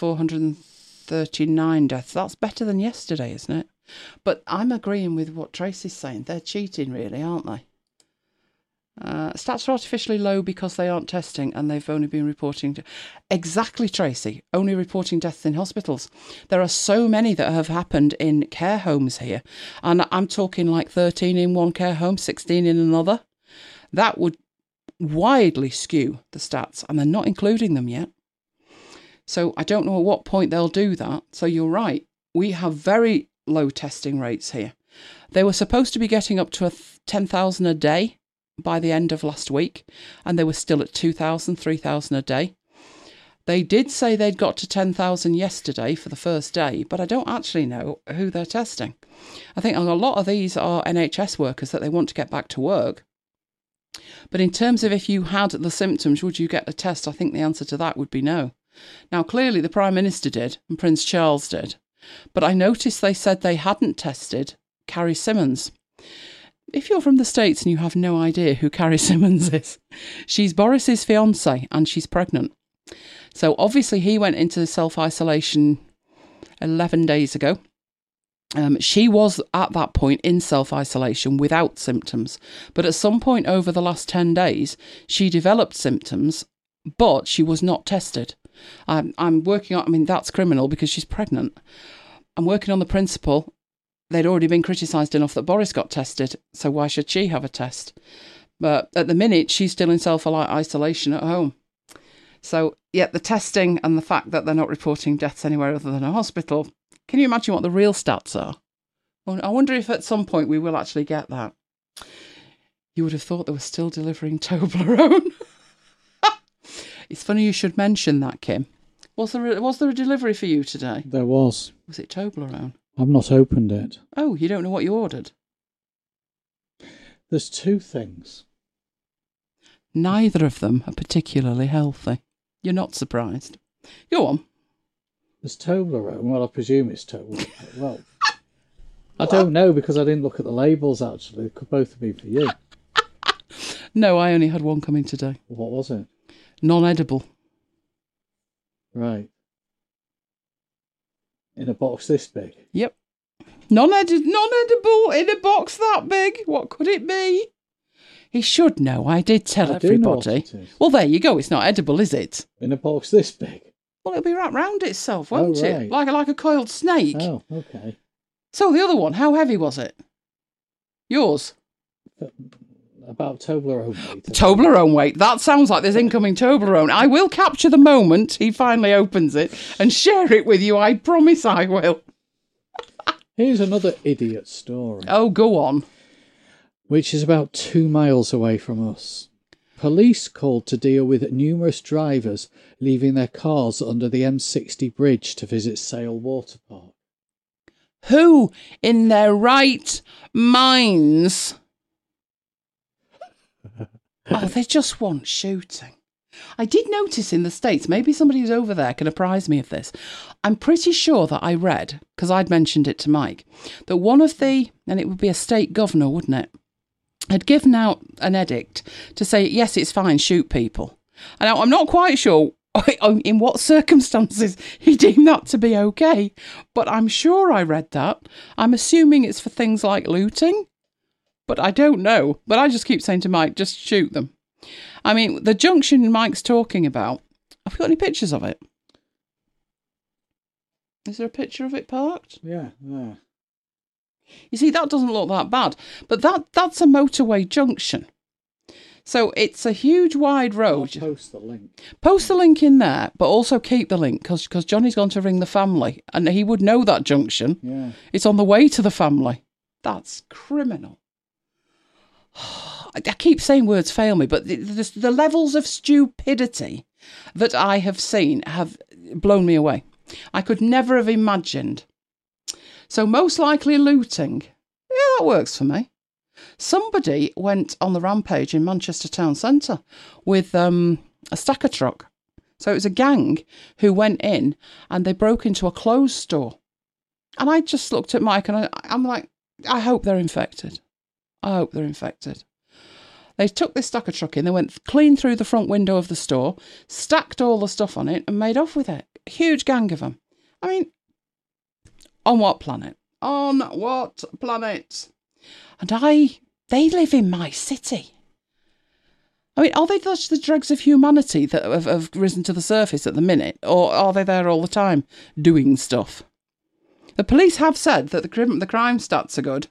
439 deaths. That's better than yesterday, isn't it? But I'm agreeing with what Tracy's saying. They're cheating, really, aren't they? Stats are artificially low because they aren't testing and they've only been reporting... Exactly, Tracy. Only reporting deaths in hospitals. There are so many that have happened in care homes here. And I'm talking like 13 in one care home, 16 in another. That would widely skew the stats and they're not including them yet. So I don't know at what point they'll do that. So you're right. We have very low testing rates here. They were supposed to be getting up to 10,000 a day by the end of last week, and they were still at 2,000, 3,000 a day. They did say they'd got to 10,000 yesterday for the first day, but I don't actually know who they're testing. I think a lot of these are NHS workers that they want to get back to work. But in terms of if you had the symptoms, would you get a test? I think the answer to that would be no. Now, clearly the Prime Minister did, and Prince Charles did. But I noticed they said they hadn't tested Carrie Symonds. If you're from the States and you have no idea who Carrie Symonds is, she's Boris's fiancée and she's pregnant. So obviously he went into self-isolation 11 days ago. She was at that point in self-isolation without symptoms. But at some point over the last 10 days, she developed symptoms, but she was not tested. I'm working on... I mean, that's criminal because she's pregnant. I'm working on the principle... They'd already been criticised enough that Boris got tested, so why should she have a test? But at the minute, she's still in self-isolation at home. So, yeah, the testing and the fact that they're not reporting deaths anywhere other than a hospital, can you imagine what the real stats are? Well, I wonder if at some point we will actually get that. You would have thought they were still delivering Toblerone. It's funny you should mention that, Kim. Was there a delivery for you today? There was. Was it Toblerone? I've not opened it. Oh, you don't know what you ordered? There's two things. Neither of them are particularly healthy. You're not surprised. Go on. There's Toblerone. Well, I presume it's Toblerone. Well, I don't know because I didn't look at the labels, actually. They could both have been for you. No, I only had one coming today. What was it? Non-edible. Right. In a box this big? Yep. Non-edible in a box that big. What could it be? He should know. I did tell everybody. Do know what it is. Well, there you go. It's not edible, is it? In a box this big? Well, it'll be wrapped round itself, won't right. it? Like a coiled snake. Oh, okay. So the other one, how heavy was it? Yours? About Toblerone weight. Toblerone weight. That sounds like there's incoming Toblerone. I will capture the moment he finally opens it and share it with you. I promise I will. Here's another idiot story. Oh, go on. Which is about 2 miles away from us. Police called to deal with numerous drivers leaving their cars under the M60 bridge to visit Sale Water Park. Who in their right minds? Oh, they just want shooting. I did notice in the States, maybe somebody who's over there can apprise me of this. I'm pretty sure that I read, because I'd mentioned it to Mike, that one of the, and it would be a state governor, wouldn't it, had given out an edict to say, yes, it's fine, shoot people. And I'm not quite sure in what circumstances he deemed that to be okay, but I'm sure I read that. I'm assuming it's for things like looting, but I don't know. But I just keep saying to Mike, just shoot them. I mean, the junction Mike's talking about, have you got any pictures of it? Is there a picture of it parked? Yeah. You see, that doesn't look that bad, but that's a motorway junction. So it's a huge wide road. I'll post the link. Post the link in there, but also keep the link because Johnny's gone to ring the family and he would know that junction. Yeah. It's on the way to the family. That's criminal. I keep saying words fail me, but the levels of stupidity that I have seen have blown me away. I could never have imagined. So most likely looting. Yeah, that works for me. Somebody went on the rampage in Manchester town centre with a stacker truck. So it was a gang who went in and they broke into a clothes store. And I just looked at Mike and I'm like, I hope they're infected. I hope they're infected. They took this stacker truck in, they went clean through the front window of the store, stacked all the stuff on it and made off with it. A huge gang of them. I mean, on what planet? On what planet? And they live in my city. I mean, are they just the dregs of humanity that have risen to the surface at the minute? Or are they there all the time doing stuff? The police have said that the crime stats are good.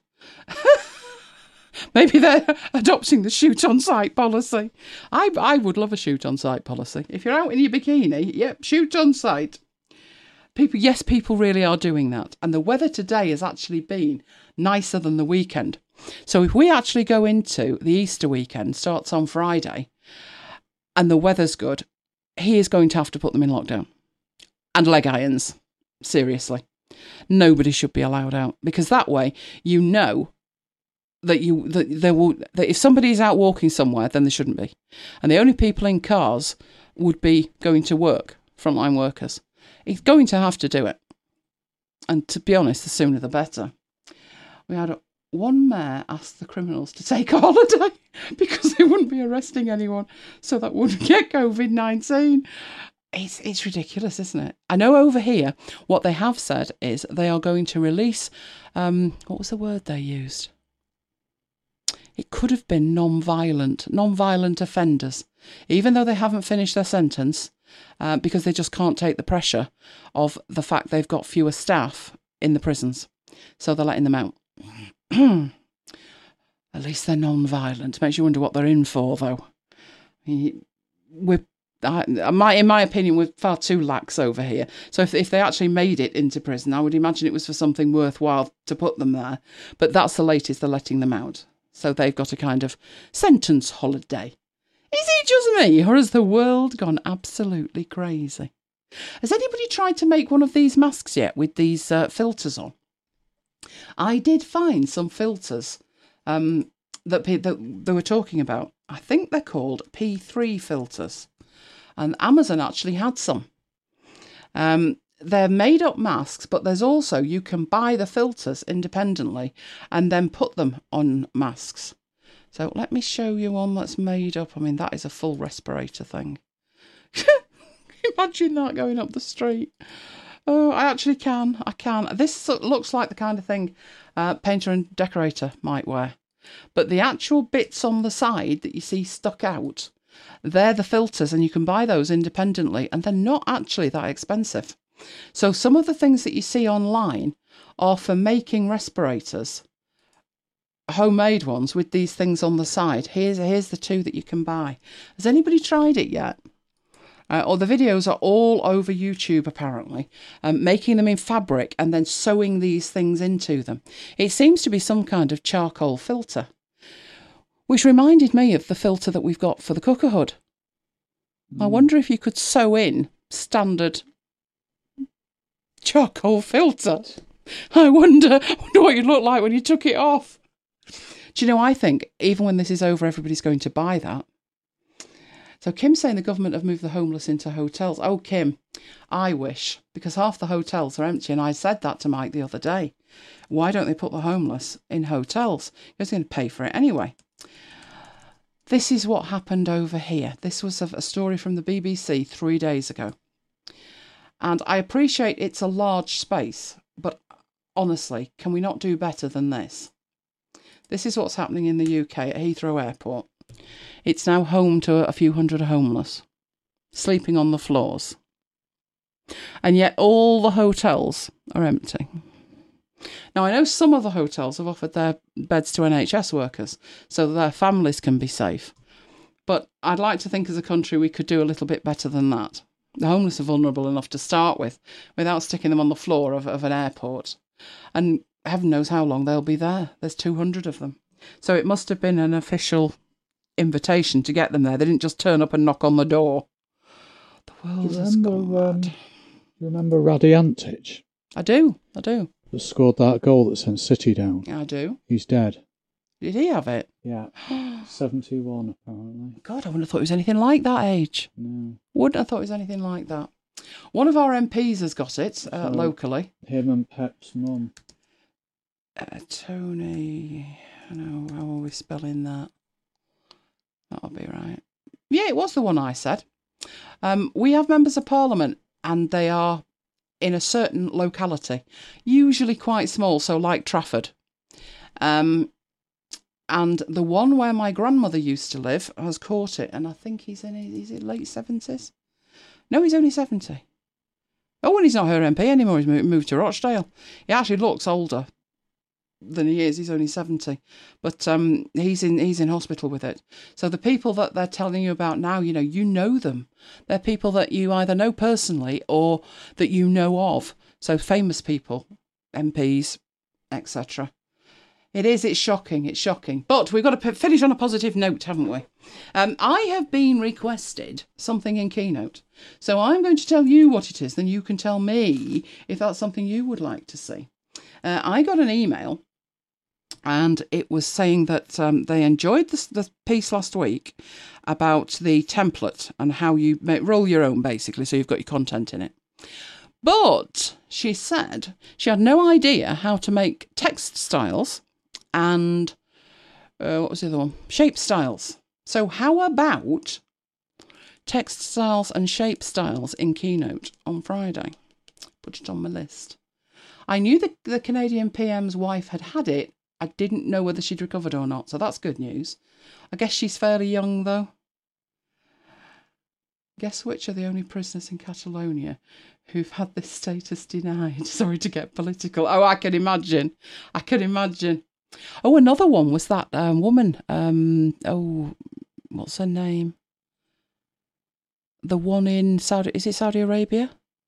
Maybe they're adopting the shoot-on-sight policy. I would love a shoot-on-sight policy. If you're out in your bikini, yep, shoot on sight. People really are doing that. And the weather today has actually been nicer than the weekend. So if we actually go into the Easter weekend, starts on Friday, and the weather's good, he is going to have to put them in lockdown. And leg irons. Seriously. Nobody should be allowed out. Because that way, you know that if somebody is out walking somewhere, then they shouldn't be. And the only people in cars would be going to work, frontline workers. He's going to have to do it. And to be honest, the sooner the better. We had one mayor ask the criminals to take a holiday because they wouldn't be arresting anyone, so that wouldn't get COVID-19. It's ridiculous, isn't it? I know over here, what they have said is they are going to release, what was the word they used? It could have been non-violent offenders, even though they haven't finished their sentence, because they just can't take the pressure of the fact they've got fewer staff in the prisons. So they're letting them out. At least they're non-violent. Makes you wonder what they're in for, though. In my opinion, we're far too lax over here. So if they actually made it into prison, I would imagine it was for something worthwhile to put them there. But that's the latest, they're letting them out. So they've got a kind of sentence holiday. Is it just me, or has the world gone absolutely crazy? Has anybody tried to make one of these masks yet with these filters on? I did find some filters that they were talking about. I think they're called P3 filters. And Amazon actually had some. They're made-up masks, but there's also, you can buy the filters independently and then put them on masks. So let me show you one that's made up. I mean, that is a full respirator thing. Imagine that going up the street. Oh, I actually can. I can. This looks like the kind of thing painter and decorator might wear. But the actual bits on the side that you see stuck out, they're the filters, and you can buy those independently, and they're not actually that expensive. So some of the things that you see online are for making respirators, homemade ones with these things on the side. Here's the two that you can buy. Has anybody tried it yet? Or the videos are all over YouTube, apparently, making them in fabric and then sewing these things into them. It seems to be some kind of charcoal filter, which reminded me of the filter that we've got for the cooker hood. I wonder if you could sew in standard charcoal filter. I wonder what you'd look like when you took it off. Do you know, I think even when this is over, everybody's going to buy that. So Kim's saying the government have moved the homeless into hotels. Oh, Kim, I wish, because half the hotels are empty. And I said that to Mike the other day. Why don't they put the homeless in hotels? He's going to pay for it anyway. This is what happened over here. This was a story from the BBC 3 days ago. And I appreciate it's a large space, but honestly, can we not do better than this? This is what's happening in the UK at Heathrow Airport. It's now home to a few hundred homeless, sleeping on the floors. And yet all the hotels are empty. Now, I know some of the hotels have offered their beds to NHS workers so that their families can be safe. But I'd like to think as a country we could do a little bit better than that. The homeless are vulnerable enough to start with, without sticking them on the floor of an airport. And heaven knows how long they'll be there. There's 200 of them. So it must have been an official invitation to get them there. They didn't just turn up and knock on the door. The world has gone mad. You remember Radiantich? I do. That scored that goal that sent City down. I do. He's dead. Did he have it? Yeah. 71, apparently. God, I wouldn't have thought he was anything like that age. No. Wouldn't have thought he was anything like that. One of our MPs has got it, locally. Him and Pep's mum. Tony... I know, how are we spelling that? That'll be right. Yeah, it was the one I said. We have members of parliament, and they are in a certain locality, usually quite small, so like Trafford. And the one where my grandmother used to live has caught it, and I think he's in his late 70s. No, he's only 70. Oh, and he's not her MP anymore. He's moved to Rochdale. He actually looks older than he is. He's only 70, but he's in hospital with it. So the people that they're telling you about now, you know them. They're people that you either know personally or that you know of. So famous people, MPs, etc. It's shocking. But we've got to finish on a positive note, haven't we? I have been requested something in Keynote. So I'm going to tell you what it is, then you can tell me if that's something you would like to see. I got an email, and it was saying that they enjoyed the piece last week about the template and how you roll your own, basically, so you've got your content in it. But she said she had no idea how to make text styles and, what was the other one? Shape styles. So how about text styles and shape styles in Keynote on Friday? Put it on my list. I knew the Canadian PM's wife had it. I didn't know whether she'd recovered or not, so that's good news. I guess she's fairly young, though. Guess which are the only prisoners in Catalonia who've had this status denied? Sorry to get political. Oh, I can imagine. Oh, another one was that woman. What's her name? The one in Saudi Arabia?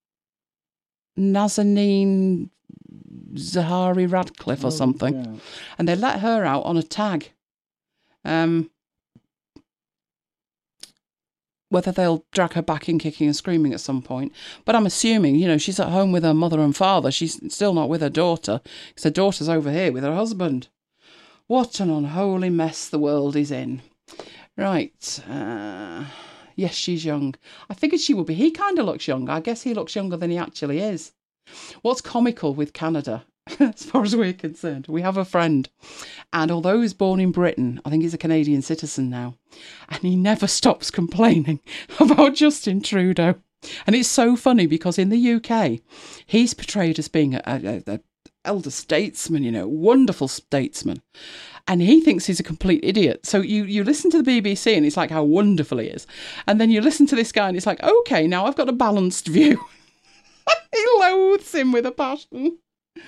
Nazanin Zaharia Ratcliffe or something. Yeah. And they let her out on a tag. Well, whether they'll drag her back in kicking and screaming at some point. But I'm assuming, she's at home with her mother and father. She's still not with her daughter, because her daughter's over here with her husband. What an unholy mess the world is in. Right. Yes, she's young. I figured she would be. He kind of looks young. I guess he looks younger than he actually is. What's comical with Canada, as far as we're concerned, we have a friend, and although he's born in Britain, I think he's a Canadian citizen now, and he never stops complaining about Justin Trudeau. And it's so funny because in the UK, he's portrayed as being a elder statesman, wonderful statesman. And he thinks he's a complete idiot. So you listen to the BBC and it's like how wonderful he is. And then you listen to this guy and it's like, okay, now I've got a balanced view. He loathes him with a passion.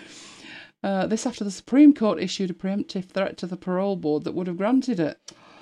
This after the Supreme Court issued a preemptive threat to the parole board that would have granted it.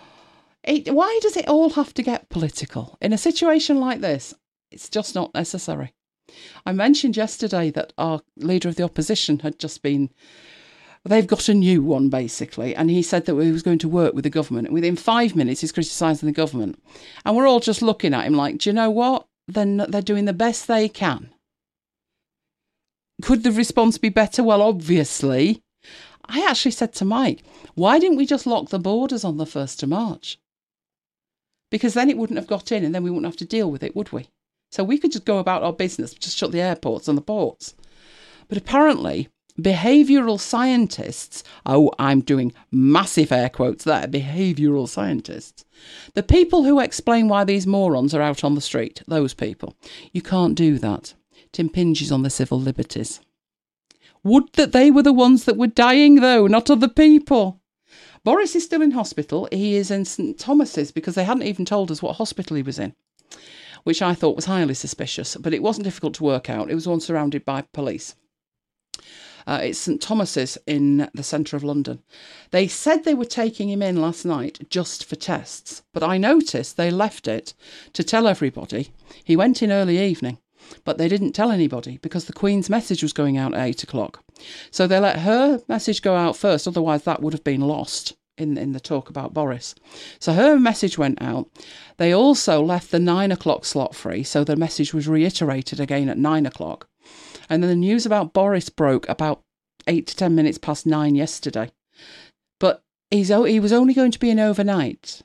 Why does it all have to get political? In a situation like this, it's just not necessary. I mentioned yesterday that our leader of the opposition had just been... They've got a new one, basically, and he said that he was going to work with the government. And within 5 minutes, he's criticising the government. And we're all just looking at him like, do you know what? They're doing the best they can. Could the response be better? Well, obviously. I actually said to Mike, why didn't we just lock the borders on the 1st of March? Because then it wouldn't have got in and then we wouldn't have to deal with it, would we? So we could just go about our business, just shut the airports and the ports. But apparently, behavioural scientists, I'm doing massive air quotes there, behavioural scientists, the people who explain why these morons are out on the street, those people, you can't do that. It impinges on the civil liberties. Would that they were the ones that were dying, though, not other people. Boris is still in hospital. He is in St Thomas's because they hadn't even told us what hospital he was in, which I thought was highly suspicious, but it wasn't difficult to work out. It was one surrounded by police. It's St Thomas's in the centre of London. They said they were taking him in last night just for tests, but I noticed they left it to tell everybody. He went in early evening, but they didn't tell anybody because the Queen's message was going out at 8 o'clock. So they let her message go out first, otherwise that would have been lost in the talk about Boris. So her message went out. They also left the 9 o'clock slot free, so the message was reiterated again at 9 o'clock. And then the news about Boris broke about 8 to 10 minutes past 9 yesterday. But he was only going to be in overnight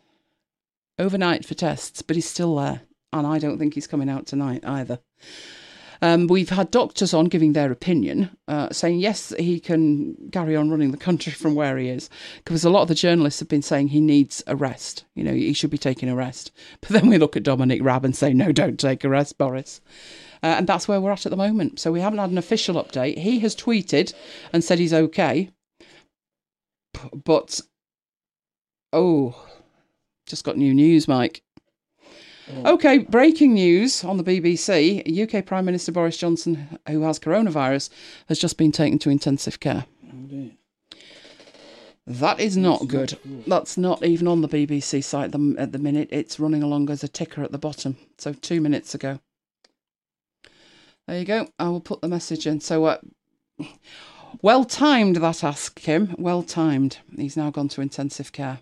for tests, but he's still there. And I don't think he's coming out tonight either. We've had doctors on giving their opinion, saying, yes, he can carry on running the country from where he is. Because a lot of the journalists have been saying he needs a rest. He should be taking a rest. But then we look at Dominic Raab and say, no, don't take a rest, Boris. And that's where we're at the moment. So we haven't had an official update. He has tweeted and said he's okay. But, just got new news, Mike. Okay, breaking news on the BBC. UK Prime Minister Boris Johnson, who has coronavirus, has just been taken to intensive care. Oh dear. That is not good. That's not even on the BBC site at the minute. It's running along as a ticker at the bottom. So 2 minutes ago. There you go. I will put the message in. So, well timed, that ask, Kim. Well timed. He's now gone to intensive care.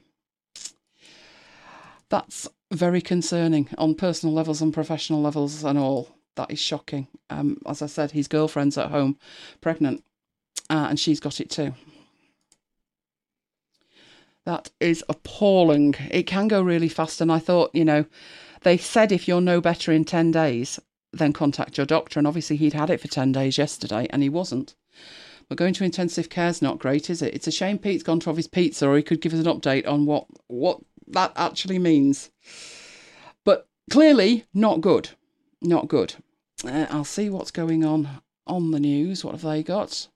That's very concerning on personal levels and professional levels and all. That is shocking. As I said, his girlfriend's at home pregnant and she's got it too. That is appalling. It can go really fast. And I thought, they said if you're no better in 10 days, then contact your doctor. And obviously he'd had it for 10 days yesterday and he wasn't. But going to intensive care is not great, is it? It's a shame Pete's gone to have his pizza, or he could give us an update on what that actually means. But clearly not good. Not good. I'll see what's going on the news. What have they got?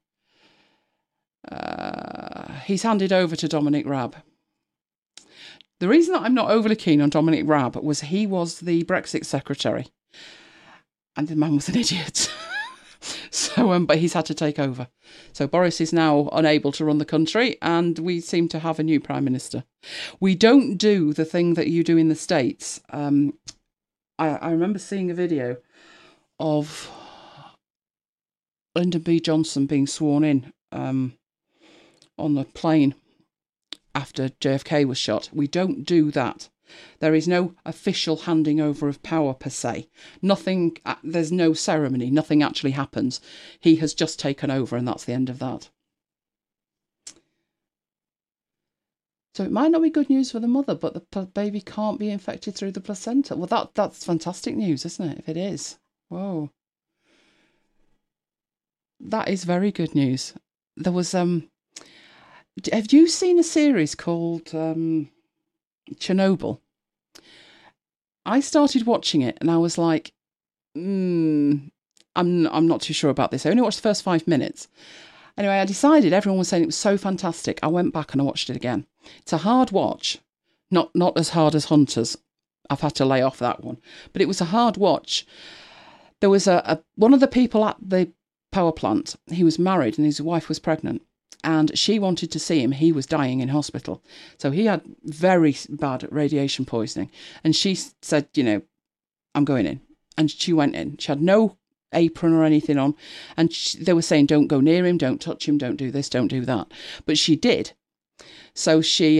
He's handed over to Dominic Raab. The reason that I'm not overly keen on Dominic Raab was he was the Brexit secretary. And the man was an idiot. So, but he's had to take over. So Boris is now unable to run the country and we seem to have a new Prime Minister. We don't do the thing that you do in the States. I remember seeing a video of Lyndon B. Johnson being sworn in on the plane after JFK was shot. We don't do that. There is no official handing over of power per se. Nothing, there's no ceremony, nothing actually happens. He has just taken over and that's the end of that. So it might not be good news for the mother, but the baby can't be infected through the placenta. Well, that's fantastic news, isn't it? If it is. Whoa. That is very good news. There was, have you seen a series called Chernobyl? I started watching it and I was like, I'm not too sure about this. I only watched the first 5 minutes. Anyway, I decided, everyone was saying it was so fantastic. I went back and I watched it again. It's a hard watch, not as hard as Hunters. I've had to lay off that one, but it was a hard watch. There was one of the people at the power plant. He was married and his wife was pregnant, and she wanted to see him. He was dying in hospital, so he had very bad radiation poisoning. And she said, I'm going in, and she went in. She had no apron or anything on, and they were saying, don't go near him, don't touch him, don't do this, don't do that, but she did. So she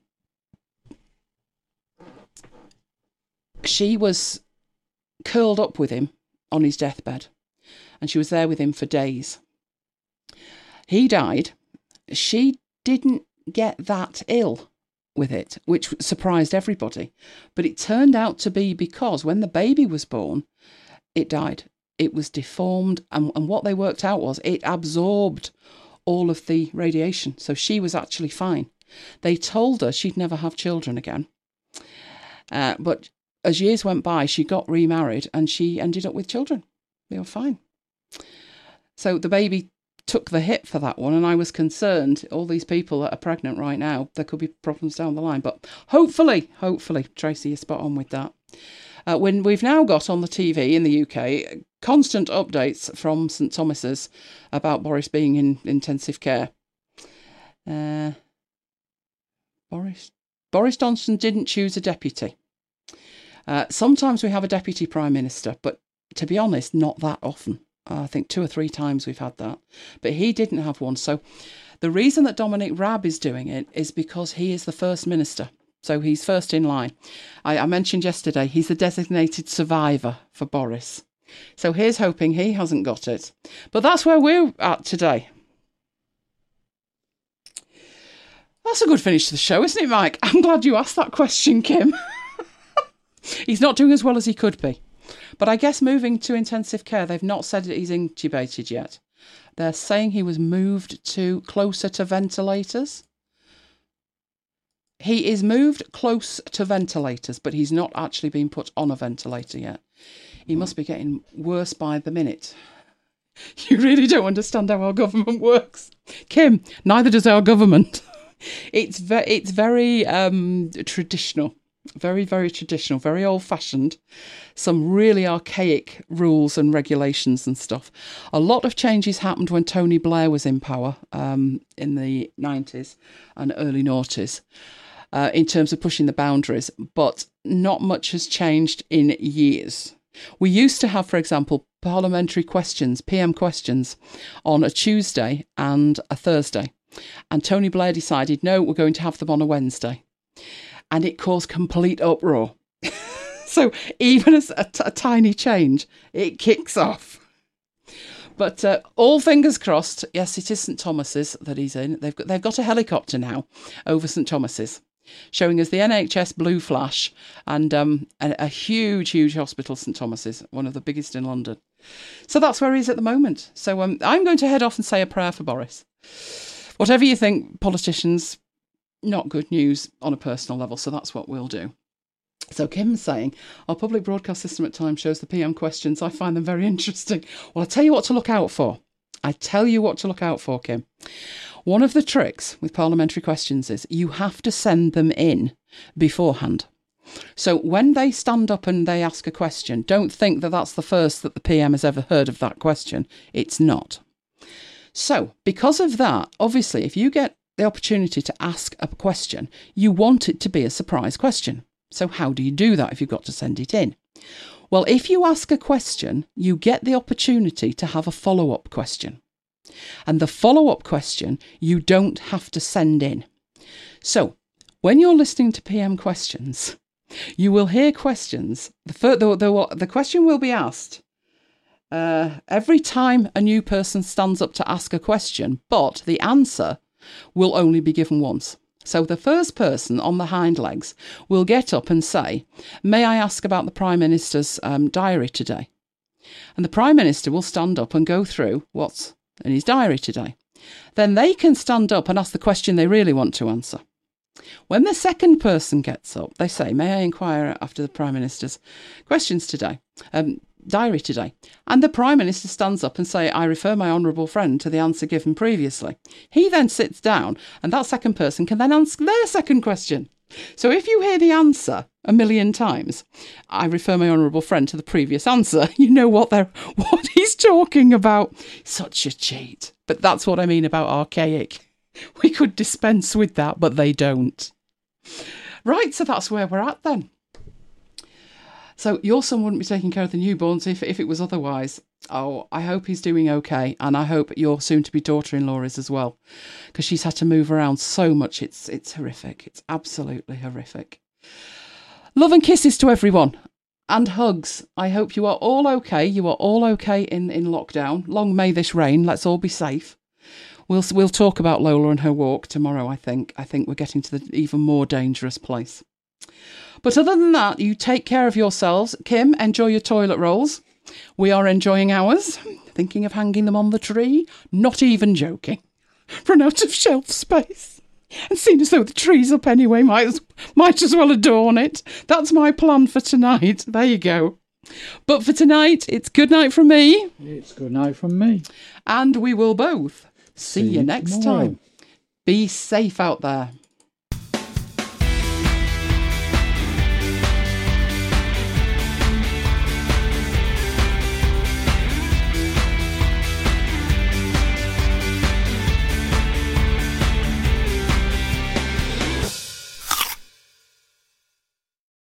was curled up with him on his deathbed, and she was there with him for days. He died. She didn't get that ill with it, which surprised everybody, but it turned out to be because when the baby was born, it died. It was deformed, and what they worked out was it absorbed all of the radiation. So she was actually fine. They told her she'd never have children again. But as years went by, she got remarried and she ended up with children. They were fine. So the baby took the hit for that one, and I was concerned, all these people that are pregnant right now, there could be problems down the line. But hopefully, Tracy, you're spot on with that. When we've now got on the TV in the UK constant updates from St Thomas's about Boris being in intensive care. Boris Johnson didn't choose a deputy. Sometimes we have a deputy prime minister, but to be honest, not that often. I think 2 or 3 times we've had that, but he didn't have one. So the reason that Dominic Raab is doing it is because he is the first minister. So he's first in line. I mentioned yesterday, he's the designated survivor for Boris. So here's hoping he hasn't got it. But that's where we're at today. That's a good finish to the show, isn't it, Mike? I'm glad you asked that question, Kim. He's not doing as well as he could be. But I guess moving to intensive care, they've not said that he's intubated yet. They're saying he was moved to closer to ventilators. He is moved close to ventilators, but he's not actually been put on a ventilator yet. He must be getting worse by the minute. You really don't understand how our government works. Kim, neither does our government. It's very traditional. Very, very traditional, very old-fashioned. Some really archaic rules and regulations and stuff. A lot of changes happened when Tony Blair was in power in the 90s and early noughties in terms of pushing the boundaries, but not much has changed in years. We used to have, for example, parliamentary questions, PM questions, on a Tuesday and a Thursday. And Tony Blair decided, no, we're going to have them on a Wednesday. And it caused complete uproar. So even as a tiny change, it kicks off. But all fingers crossed. Yes, it is St Thomas's that he's in. They've got a helicopter now over St Thomas's, showing us the NHS blue flash and a huge hospital, St Thomas's, one of the biggest in London. So that's where he's at the moment. So I'm going to head off and say a prayer for Boris. Whatever you think, politicians, not good news on a personal level, so that's what we'll do. So Kim's saying, our public broadcast system at times shows the PM questions. I find them very interesting. Well, I'll tell you what to look out for. Kim. One of the tricks with parliamentary questions is you have to send them in beforehand. So when they stand up and they ask a question, don't think that that's the first that the PM has ever heard of that question. It's not. So because of that, obviously, if you get the opportunity to ask a question, you want it to be a surprise question. So how do you do that if you've got to send it in? Well, if you ask a question, you get the opportunity to have a follow-up question. And the follow-up question, you don't have to send in. So when you're listening to PM questions, You will hear questions. The question will be asked every time a new person stands up to ask a question, but the answer will only be given once. So the first person on the hind legs will get up and say, "May I ask about the Prime Minister's diary today?" And the Prime Minister will stand up and go through what's in his diary today. Then they can stand up and ask the question they really want to answer. When the second person gets up, they say, "May I inquire after the Prime Minister's questions today, diary today?" And the Prime Minister stands up and say, "I refer my honourable friend to the answer given previously." He then sits down and that second person can then ask their second question. So if you hear the answer a million times, "I refer my honourable friend to the previous answer," you know what he's talking about. Such a cheat. But that's what I mean about archaic. We could dispense with that, but they don't. Right, so that's where we're at then. So your son wouldn't be taking care of the newborns if it was otherwise. Oh, I hope he's doing okay, and I hope your soon-to-be daughter-in-law is as well, because she's had to move around so much. It's horrific. It's absolutely horrific. Love and kisses to everyone, and hugs. I hope you are all okay. You are all okay in lockdown. Long may this reign. Let's all be safe. We'll talk about Lola and her walk tomorrow, I think. I think we're getting to the even more dangerous place. But other than that, you take care of yourselves. Kim, enjoy your toilet rolls. We are enjoying ours. Thinking of hanging them on the tree. Not even joking. Run out of shelf space. And seeing as though the tree's up anyway, might as well adorn it. That's my plan for tonight. There you go. But for tonight, it's good night from me. It's good night from me. And we will both see you next tomorrow. time. Be safe out there.